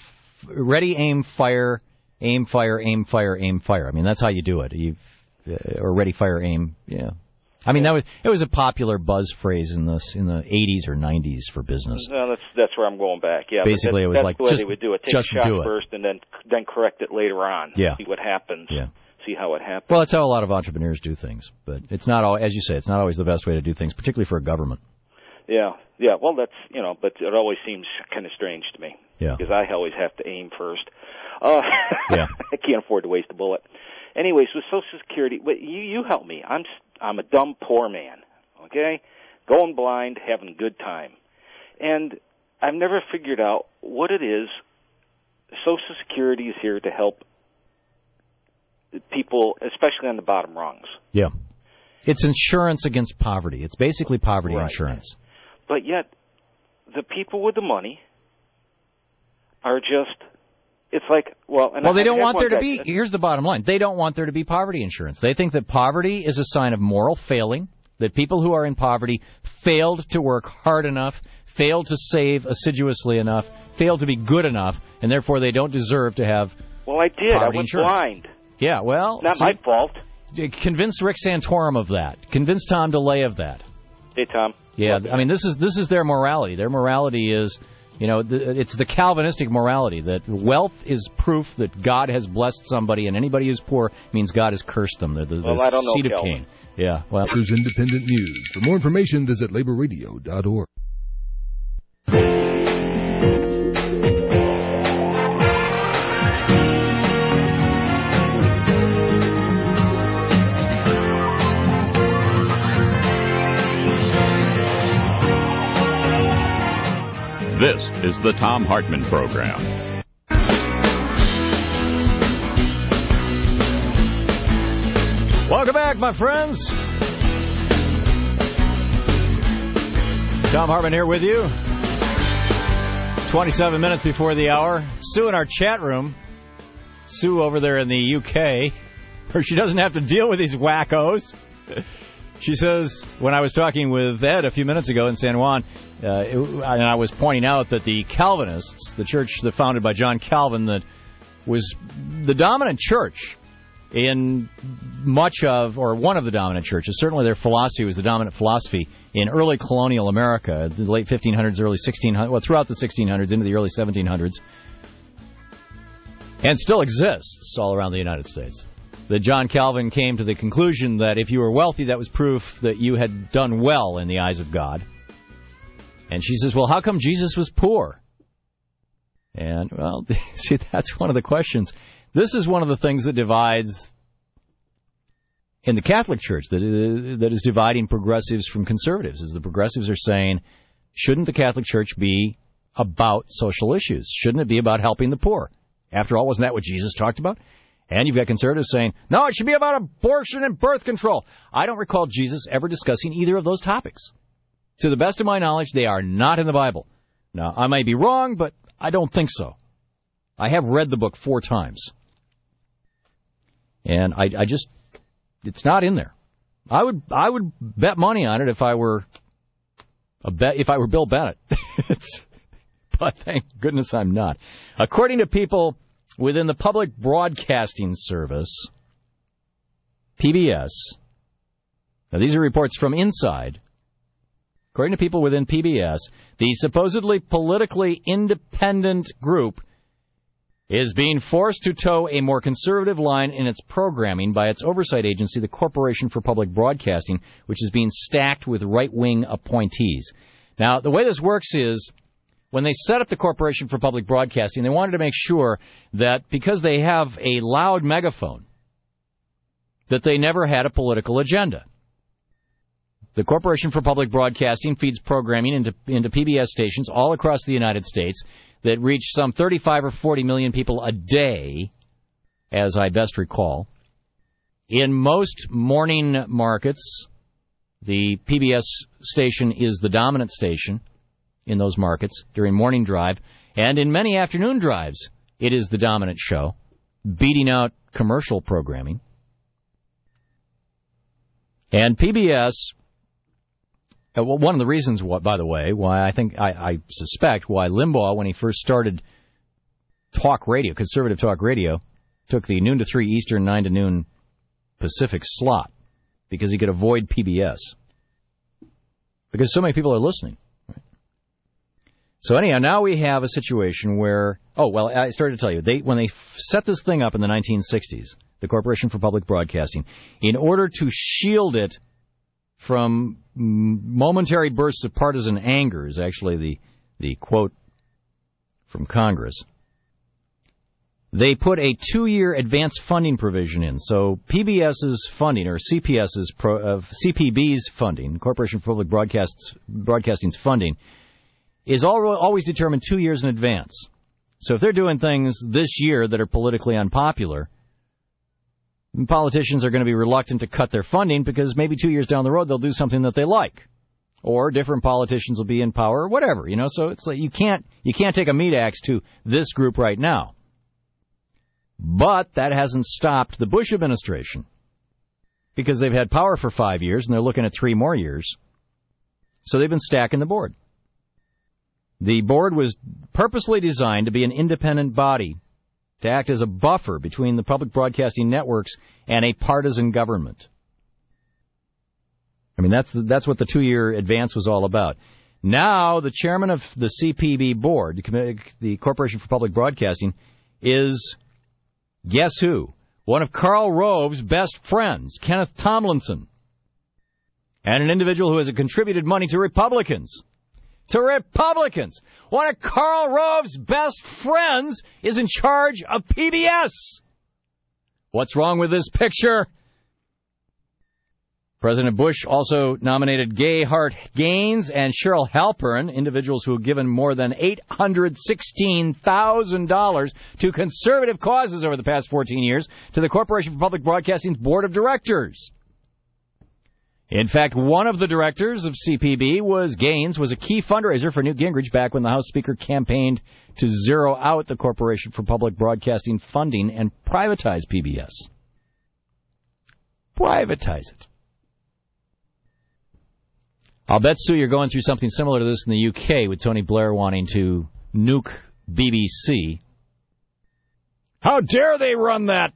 fire, aim, fire, aim, fire, aim, fire. I mean, that's how you do it. Or ready, fire, aim. Yeah. I mean, it was a popular buzz phrase in the 80s or 90s for business. No, that's where I'm going back. Yeah. Basically, it was like the way they would do it. Take a shot first and then correct it later on. Yeah. See what happens. Yeah. See how it happens. Well, that's how a lot of entrepreneurs do things, but it's not all, as you say, it's not always the best way to do things, particularly for a government. Yeah. Well, that's but it always seems kind of strange to me. Yeah. Because I always have to aim first. Yeah. I can't afford to waste a bullet. Anyways, with Social Security, but you help me. I'm a dumb poor man. Okay, going blind, having a good time, and I've never figured out what it is. Social Security is here to help people, especially on the bottom rungs. Yeah. It's insurance against poverty. It's basically poverty insurance. But yet, the people with the money are just, it's like, they don't want there to be, here's the bottom line, they don't want there to be poverty insurance. They think that poverty is a sign of moral failing, that people who are in poverty failed to work hard enough, failed to save assiduously enough, failed to be good enough, and therefore they don't deserve to have Well, I did. I went insurance. blind. Yeah, well... Not my fault. Convince Rick Santorum of that. Convince Tom DeLay of that. Hey, Tom. Yeah, I mean, this is their morality. Their morality is, it's the Calvinistic morality that wealth is proof that God has blessed somebody, and anybody who's poor means God has cursed them. They're the I don't know, seed of Calvin. Cain. Yeah, well... There's Independent News. For more information, visit laborradio.org. This is the Tom Hartman Program. Welcome back, my friends. Tom Hartman here with you. 27 minutes before the hour. Sue in our chat room. Sue over there in the UK, where she doesn't have to deal with these wackos. She says, when I was talking with Ed a few minutes ago in San Juan, and I was pointing out that the Calvinists, the church that founded by John Calvin, that was the dominant church in much of, or one of the dominant churches, certainly their philosophy was the dominant philosophy in early colonial America, the late 1500s, early 1600s, well, throughout the 1600s into the early 1700s, and still exists all around the United States. That John Calvin came to the conclusion that if you were wealthy, that was proof that you had done well in the eyes of God. And she says, well, how come Jesus was poor? And, well, see, that's one of the questions. This is one of the things that divides in the Catholic Church, that is dividing progressives from conservatives, is the progressives are saying, shouldn't the Catholic Church be about social issues? Shouldn't it be about helping the poor? After all, wasn't that what Jesus talked about? And you've got conservatives saying, no, it should be about abortion and birth control. I don't recall Jesus ever discussing either of those topics. To the best of my knowledge, they are not in the Bible. Now, I might be wrong, but I don't think so. I have read the book 4 times. And I just, it's not in there. I would bet money on it if I were Bill Bennett. But thank goodness I'm not. According to people within the Public Broadcasting Service, PBS, now these are reports from inside. According to people within PBS, the supposedly politically independent group is being forced to toe a more conservative line in its programming by its oversight agency, the Corporation for Public Broadcasting, which is being stacked with right-wing appointees. Now, the way this works is, when they set up the Corporation for Public Broadcasting, they wanted to make sure that because they have a loud megaphone, that they never had a political agenda. The Corporation for Public Broadcasting feeds programming into PBS stations all across the United States that reach some 35 or 40 million people a day, as I best recall. In most morning markets, the PBS station is the dominant station in those markets during morning drive, and in many afternoon drives, it is the dominant show, beating out commercial programming. And PBS, one of the reasons, by the way, why I suspect why Limbaugh, when he first started talk radio, conservative talk radio, took the noon to 3 Eastern, 9 to noon Pacific slot, because he could avoid PBS. Because so many people are listening. Right? So anyhow, now we have a situation where, I started to tell you, when they set this thing up in the 1960s, the Corporation for Public Broadcasting, in order to shield it from momentary bursts of partisan anger, is actually the quote from Congress. They put a 2-year advance funding provision in. So PBS's funding, or CPB's funding, Corporation for Public Broadcasting's funding, is always determined 2 years in advance. So if they're doing things this year that are politically unpopular, politicians are going to be reluctant to cut their funding because maybe 2 years down the road they'll do something that they like, or different politicians will be in power, or whatever. So it's like you can't take a meat axe to this group right now. But that hasn't stopped the Bush administration, because they've had power for 5 years and they're looking at 3 more years. So they've been stacking the board. The board was purposely designed to be an independent body, to act as a buffer between the public broadcasting networks and a partisan government. I mean, that's what the 2-year advance was all about. Now, the chairman of the CPB board, the Corporation for Public Broadcasting, is, guess who? One of Karl Rove's best friends, Kenneth Tomlinson, and an individual who has contributed money to Republicans. To Republicans. One of Karl Rove's best friends is in charge of PBS. What's wrong with this picture? President Bush also nominated Gay Hart Gaines and Cheryl Halpern, individuals who have given more than $816,000 to conservative causes over the past 14 years, to the Corporation for Public Broadcasting's board of directors. In fact, one of the directors of CPB, Gaines, was a key fundraiser for Newt Gingrich back when the House Speaker campaigned to zero out the Corporation for Public Broadcasting funding and privatize PBS. Privatize it. I'll bet, Sue, you're going through something similar to this in the UK with Tony Blair wanting to nuke BBC. How dare they run that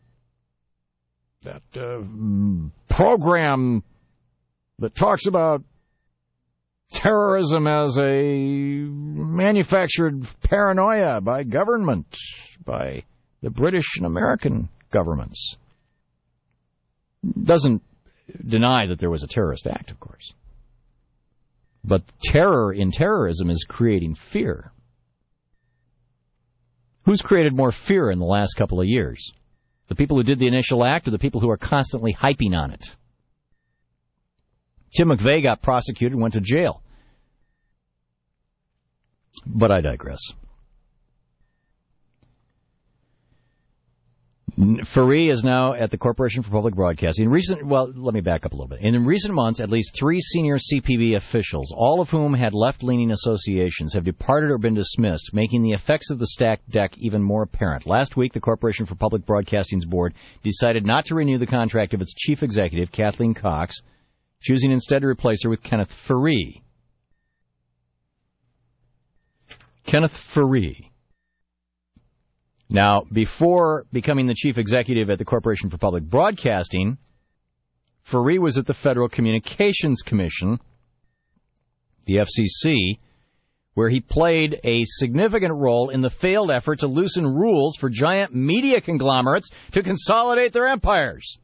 program that talks about terrorism as a manufactured paranoia by government, by the British and American governments. Doesn't deny that there was a terrorist act, of course. But terror in terrorism is creating fear. Who's created more fear in the last couple of years? The people who did the initial act or the people who are constantly hyping on it? Tim McVeigh got prosecuted and went to jail. But I digress. Fareed is now at the Corporation for Public Broadcasting. Let me back up a little bit. In recent months, at least 3 senior CPB officials, all of whom had left-leaning associations, have departed or been dismissed, making the effects of the stacked deck even more apparent. Last week, the Corporation for Public Broadcasting's board decided not to renew the contract of its chief executive, Kathleen Cox, choosing instead to replace her with Kenneth Fareed. Kenneth Fareed. Now, before becoming the chief executive at the Corporation for Public Broadcasting, Fareed was at the Federal Communications Commission, the FCC, where he played a significant role in the failed effort to loosen rules for giant media conglomerates to consolidate their empires.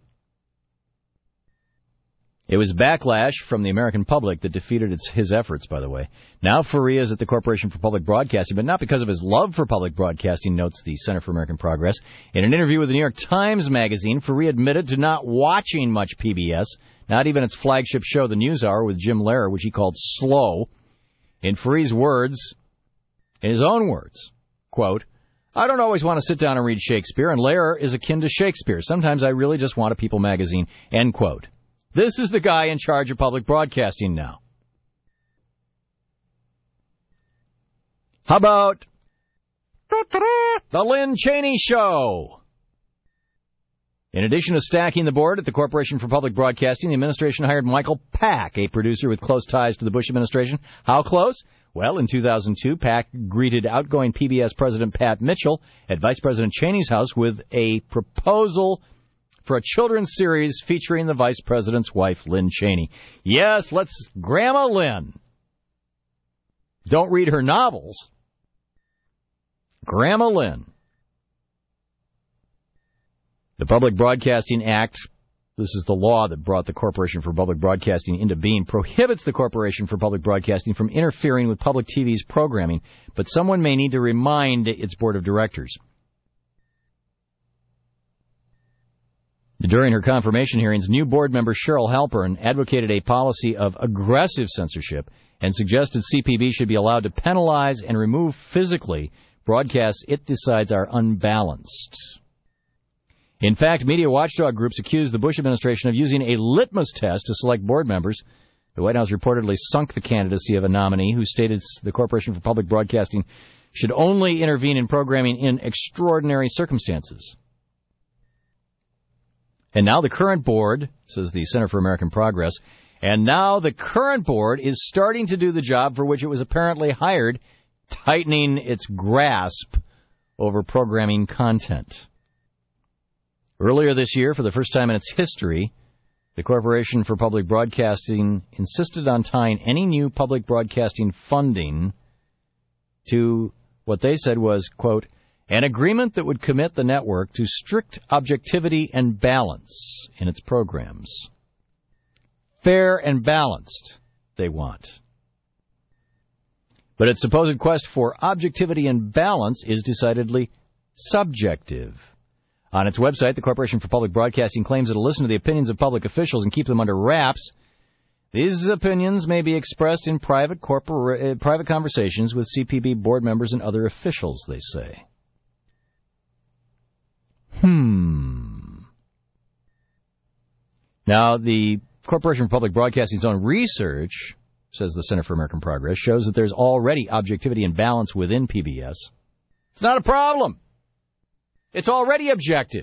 It was backlash from the American public that defeated his efforts, by the way. Now Fareed is at the Corporation for Public Broadcasting, but not because of his love for public broadcasting, notes the Center for American Progress. In an interview with the New York Times Magazine, Fareed admitted to not watching much PBS, not even its flagship show, The NewsHour, with Jim Lehrer, which he called slow. In Fareed's words, in his own words, quote, "I don't always want to sit down and read Shakespeare, and Lehrer is akin to Shakespeare. Sometimes I really just want a People magazine," end quote. This is the guy in charge of public broadcasting now. How about the Lynn Cheney Show? In addition to stacking the board at the Corporation for Public Broadcasting, the administration hired Michael Pack, a producer with close ties to the Bush administration. How close? Well, in 2002, Pack greeted outgoing PBS President Pat Mitchell at Vice President Cheney's house with a proposal for a children's series featuring the vice president's wife, Lynn Cheney. Yes, let's Grandma Lynn. Don't read her novels. Grandma Lynn. The Public Broadcasting Act, this is the law that brought the Corporation for Public Broadcasting into being, prohibits the Corporation for Public Broadcasting from interfering with public TV's programming, but someone may need to remind its board of directors. During her confirmation hearings, new board member Cheryl Halpern advocated a policy of aggressive censorship and suggested CPB should be allowed to penalize and remove physically broadcasts it decides are unbalanced. In fact, media watchdog groups accused the Bush administration of using a litmus test to select board members. The White House reportedly sunk the candidacy of a nominee who stated the Corporation for Public Broadcasting should only intervene in programming in extraordinary circumstances. And now the current board, says the Center for American Progress, and now the current board is starting to do the job for which it was apparently hired, tightening its grasp over programming content. Earlier this year, for the first time in its history, the Corporation for Public Broadcasting insisted on tying any new public broadcasting funding to what they said was, quote, an agreement that would commit the network to strict objectivity and balance in its programs. Fair and balanced, they want. But its supposed quest for objectivity and balance is decidedly subjective. On its website, the Corporation for Public Broadcasting claims it'll listen to the opinions of public officials and keep them under wraps. These opinions may be expressed in private conversations with CPB board members and other officials, they say. Now, the Corporation for Public Broadcasting's own research, says the Center for American Progress, shows that there's already objectivity and balance within PBS. It's not a problem. It's already objective,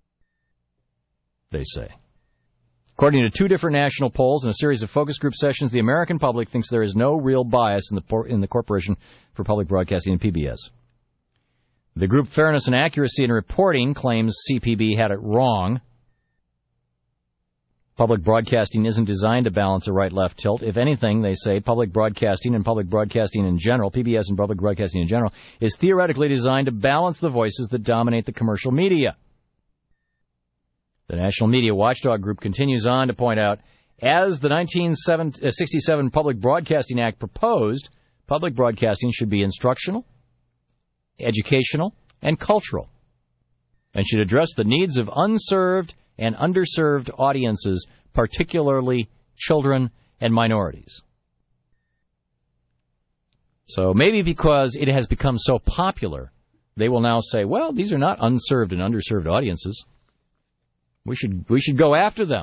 they say. According to 2 different national polls and a series of focus group sessions, the American public thinks there is no real bias in the Corporation for Public Broadcasting and PBS. The group Fairness and Accuracy in Reporting claims CPB had it wrong. Public broadcasting isn't designed to balance a right-left tilt. If anything, they say, public broadcasting and public broadcasting in general, PBS and public broadcasting in general, is theoretically designed to balance the voices that dominate the commercial media. The National Media Watchdog Group continues on to point out As the 1967 Public Broadcasting Act proposed, public broadcasting should be instructional, educational, and cultural, and should address the needs of unserved and underserved audiences, particularly children and minorities. So maybe because it has become so popular, they will now say, well, these are not unserved and underserved audiences. We should go after them.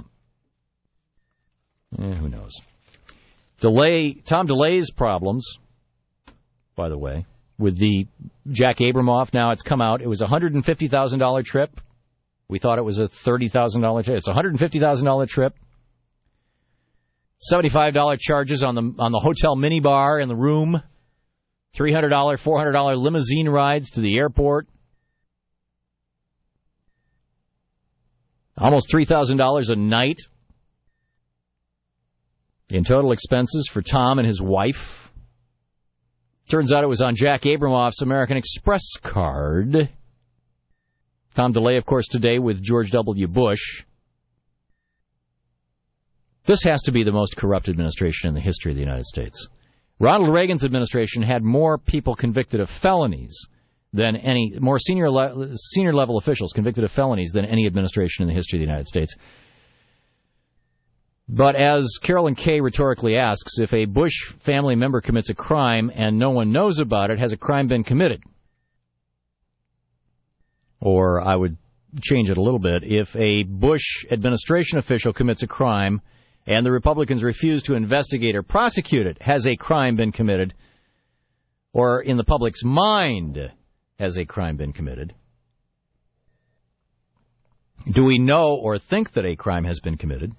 Who knows? Tom DeLay's problems, by the way, with the Jack Abramoff. Now it's come out. It was a $150,000 trip. We thought it was a $30,000 trip. It's a $150,000 trip. $75 charges on the hotel minibar in the room. $300, $400 limousine rides to the airport. Almost $3,000 a night in total expenses for Tom and his wife. Turns out it was on Jack Abramoff's American Express card. Tom DeLay, of course, today with George W. Bush. This has to be the most corrupt administration in the history of the United States. Ronald Reagan's administration had more people convicted of felonies than more senior level officials convicted of felonies than any administration in the history of the United States. But as Carolyn Kay rhetorically asks, if a Bush family member commits a crime and no one knows about it, has a crime been committed? Or I would change it a little bit. If a Bush administration official commits a crime and the Republicans refuse to investigate or prosecute it, has a crime been committed? Or in the public's mind, has a crime been committed? Do we know or think that a crime has been committed?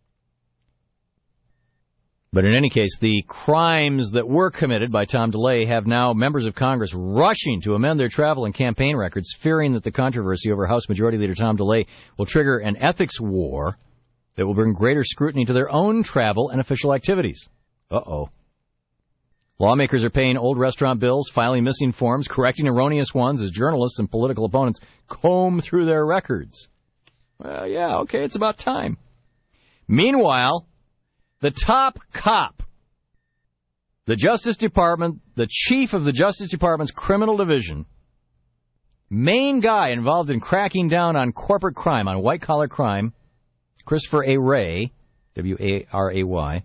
But in any case, the crimes that were committed by Tom DeLay have now members of Congress rushing to amend their travel and campaign records, fearing that the controversy over House Majority Leader Tom DeLay will trigger an ethics war that will bring greater scrutiny to their own travel and official activities. Uh-oh. Lawmakers are paying old restaurant bills, filing missing forms, correcting erroneous ones as journalists and political opponents comb through their records. Well, yeah, okay, it's about time. Meanwhile, the top cop, the Justice Department, the chief of the Justice Department's criminal division, main guy involved in cracking down on corporate crime, on white-collar crime, Christopher A. Wray, W-A-R-A-Y,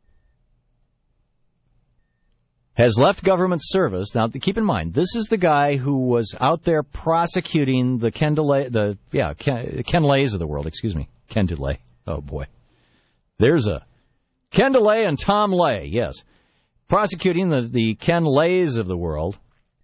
has left government service. Now, keep in mind, this is the guy who was out there prosecuting the Ken Lays of the world. Excuse me, Ken DeLay. Oh, boy. There's a Ken DeLay and Tom Lay, yes. Prosecuting the Ken Lays of the world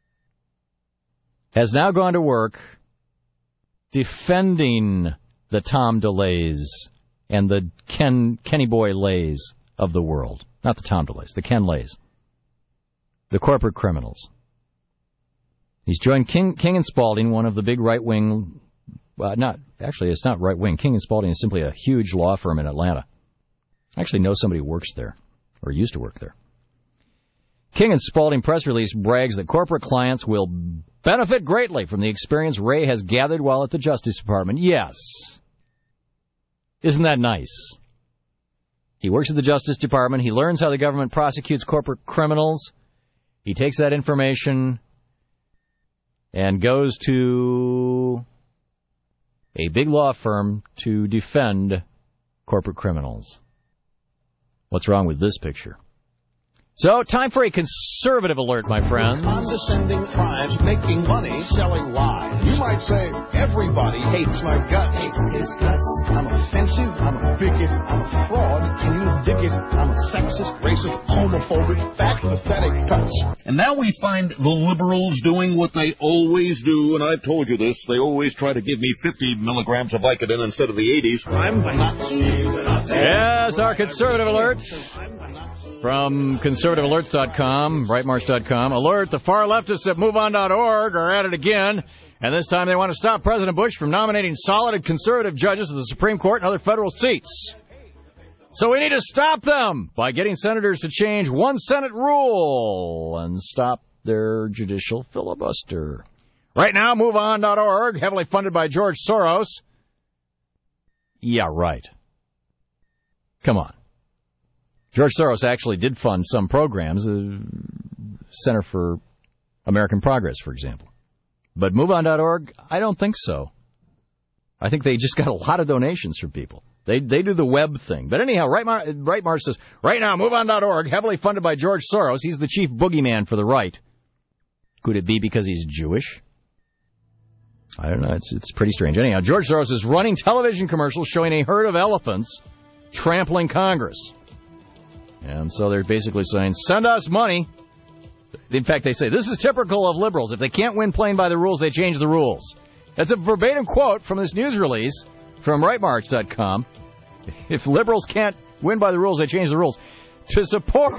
has now gone to work defending the Tom DeLays and the Kenny Boy Lays of the world. Not the Tom DeLays, the Ken Lays. The corporate criminals. He's joined King and Spalding, one of the big right-wing... it's not right-wing. King and Spalding is simply a huge law firm in Atlanta. I actually know somebody who works there, or used to work there. King and Spalding press release brags that corporate clients will benefit greatly from the experience Wray has gathered while at the Justice Department. Yes. Isn't that nice? He works at the Justice Department. He learns how the government prosecutes corporate criminals. He takes that information and goes to a big law firm to defend corporate criminals. What's wrong with this picture? So, time for a conservative alert, my friends. Condescending tribes making money selling lies. You might say, everybody hates my guts. Hates his guts. I'm offensive, I'm a bigot, I'm a fraud. Can you dig it? I'm a sexist, racist, homophobic, fat, pathetic cuts. And now we find the liberals doing what they always do, and I've told you this, they always try to give me 50 milligrams of Vicodin instead of the 80s. I'm a Nazi. Yes, our conservative alert. From conservativealerts.com, brightmarsh.com. Alert, the far leftists at MoveOn.org are at it again. And this time they want to stop President Bush from nominating solid and conservative judges to the Supreme Court and other federal seats. So we need to stop them by getting senators to change one Senate rule and stop their judicial filibuster. Right now, MoveOn.org, heavily funded by George Soros. Yeah, right. Come on. George Soros actually did fund some programs, Center for American Progress, for example. But MoveOn.org, I don't think so. I think they just got a lot of donations from people. They do the web thing. But anyhow, Right March says, right now, MoveOn.org, heavily funded by George Soros. He's the chief boogeyman for the right. Could it be because he's Jewish? I don't know. It's pretty strange. Anyhow, George Soros is running television commercials showing a herd of elephants trampling Congress. And so they're basically saying, send us money. In fact, they say, this is typical of liberals. If they can't win playing by the rules, they change the rules. That's a verbatim quote from this news release from rightmarch.com. If liberals can't win by the rules, they change the rules. To support...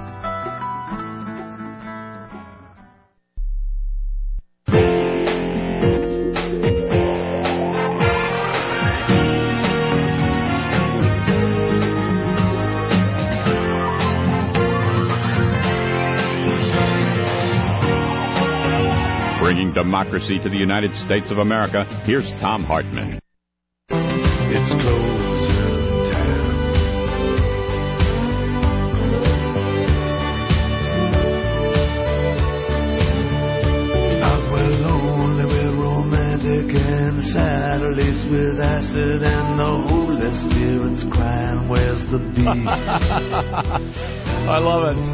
Bringing democracy to the United States of America, here's Thom Hartmann. It's closing time. We're lonely, we're romantic, and the saddle is with acid, and the Holy Spirit's crying, where's the beef? I love it.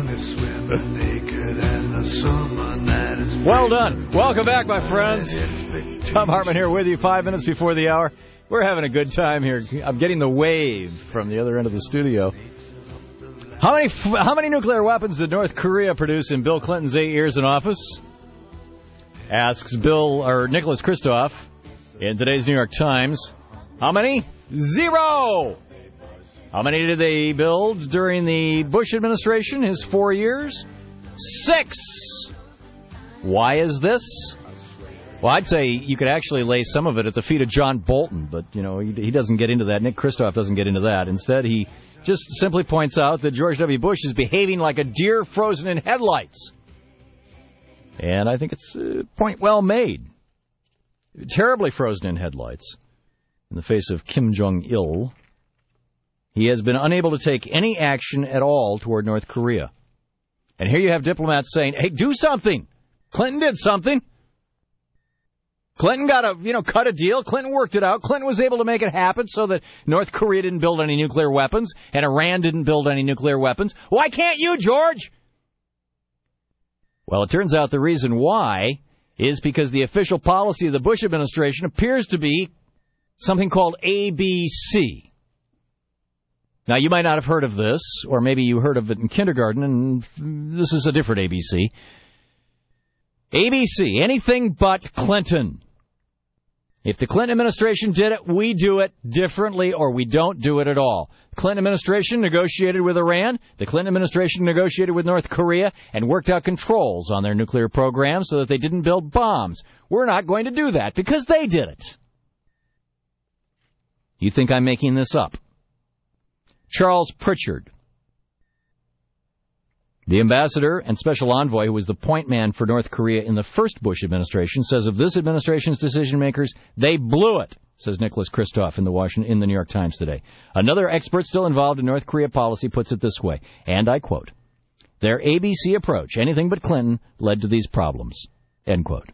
Well done. Welcome back, my friends. Thom Hartmann here with you 5 minutes before the hour. We're having a good time here. I'm getting the wave from the other end of the studio. How many nuclear weapons did North Korea produce in Bill Clinton's 8 years in office? Asks Nicholas Kristof in today's New York Times. How many? 0! How many did they build during the Bush administration, his 4 years? 6! Why is this? Well, I'd say you could actually lay some of it at the feet of John Bolton, but, he doesn't get into that. Nick Kristof doesn't get into that. Instead, he just simply points out that George W. Bush is behaving like a deer frozen in headlights. And I think it's a point well made. Terribly frozen in headlights in the face of Kim Jong-il. He has been unable to take any action at all toward North Korea. And here you have diplomats saying, hey, do something. Clinton did something. Clinton cut a deal. Clinton worked it out. Clinton was able to make it happen so that North Korea didn't build any nuclear weapons and Iran didn't build any nuclear weapons. Why can't you, George? Well, it turns out the reason why is because the official policy of the Bush administration appears to be something called ABC. Now, you might not have heard of this, or maybe you heard of it in kindergarten, and this is a different ABC. ABC, anything but Clinton. If the Clinton administration did it, we do it differently, or we don't do it at all. The Clinton administration negotiated with Iran. The Clinton administration negotiated with North Korea and worked out controls on their nuclear program so that they didn't build bombs. We're not going to do that because they did it. You think I'm making this up? Charles Pritchard, the ambassador and special envoy who was the point man for North Korea in the first Bush administration, says of this administration's decision makers, they blew it, says Nicholas Kristof in the New York Times today. Another expert still involved in North Korea policy puts it this way, and I quote, their ABC approach, anything but Clinton, led to these problems, end quote.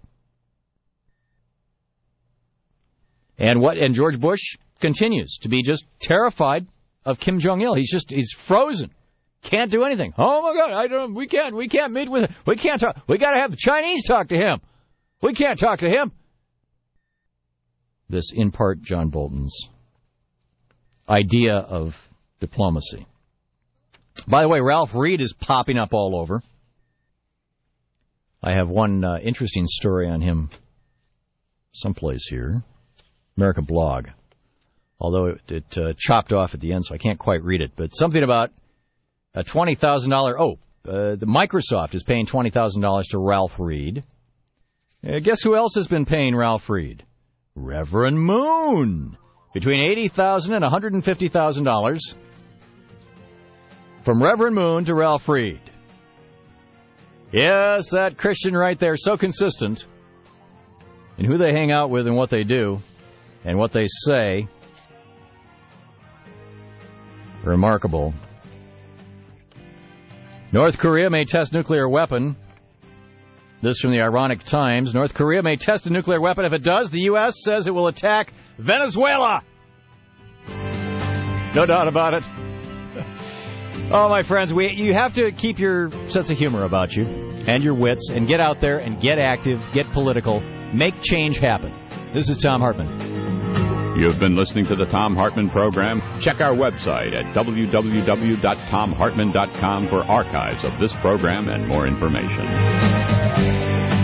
And George Bush continues to be just terrified of Kim Jong-il. He's frozen. Can't do anything. Oh my God, we can't meet with him. We can't talk. We got to have the Chinese talk to him. We can't talk to him. This, in part, John Bolton's idea of diplomacy. By the way, Ralph Reed is popping up all over. I have one interesting story on him someplace here. American Blog. Although it chopped off at the end, so I can't quite read it. But something about a $20,000... the Microsoft is paying $20,000 to Ralph Reed. Guess who else has been paying Ralph Reed? Reverend Moon. Between $80,000 and $150,000 from Reverend Moon to Ralph Reed. Yes, that Christian right there, so consistent in who they hang out with and what they do and what they say. Remarkable. North Korea may test nuclear weapon. This from the Ironic Times. North Korea may test a nuclear weapon. If it does, the U.S. says it will attack Venezuela. No doubt about it. Oh, my friends, you have to keep your sense of humor about you and your wits and get out there and get active, get political, make change happen. This is Thom Hartmann. You've been listening to the Thom Hartmann Program. Check our website at www.thomhartmann.com for archives of this program and more information.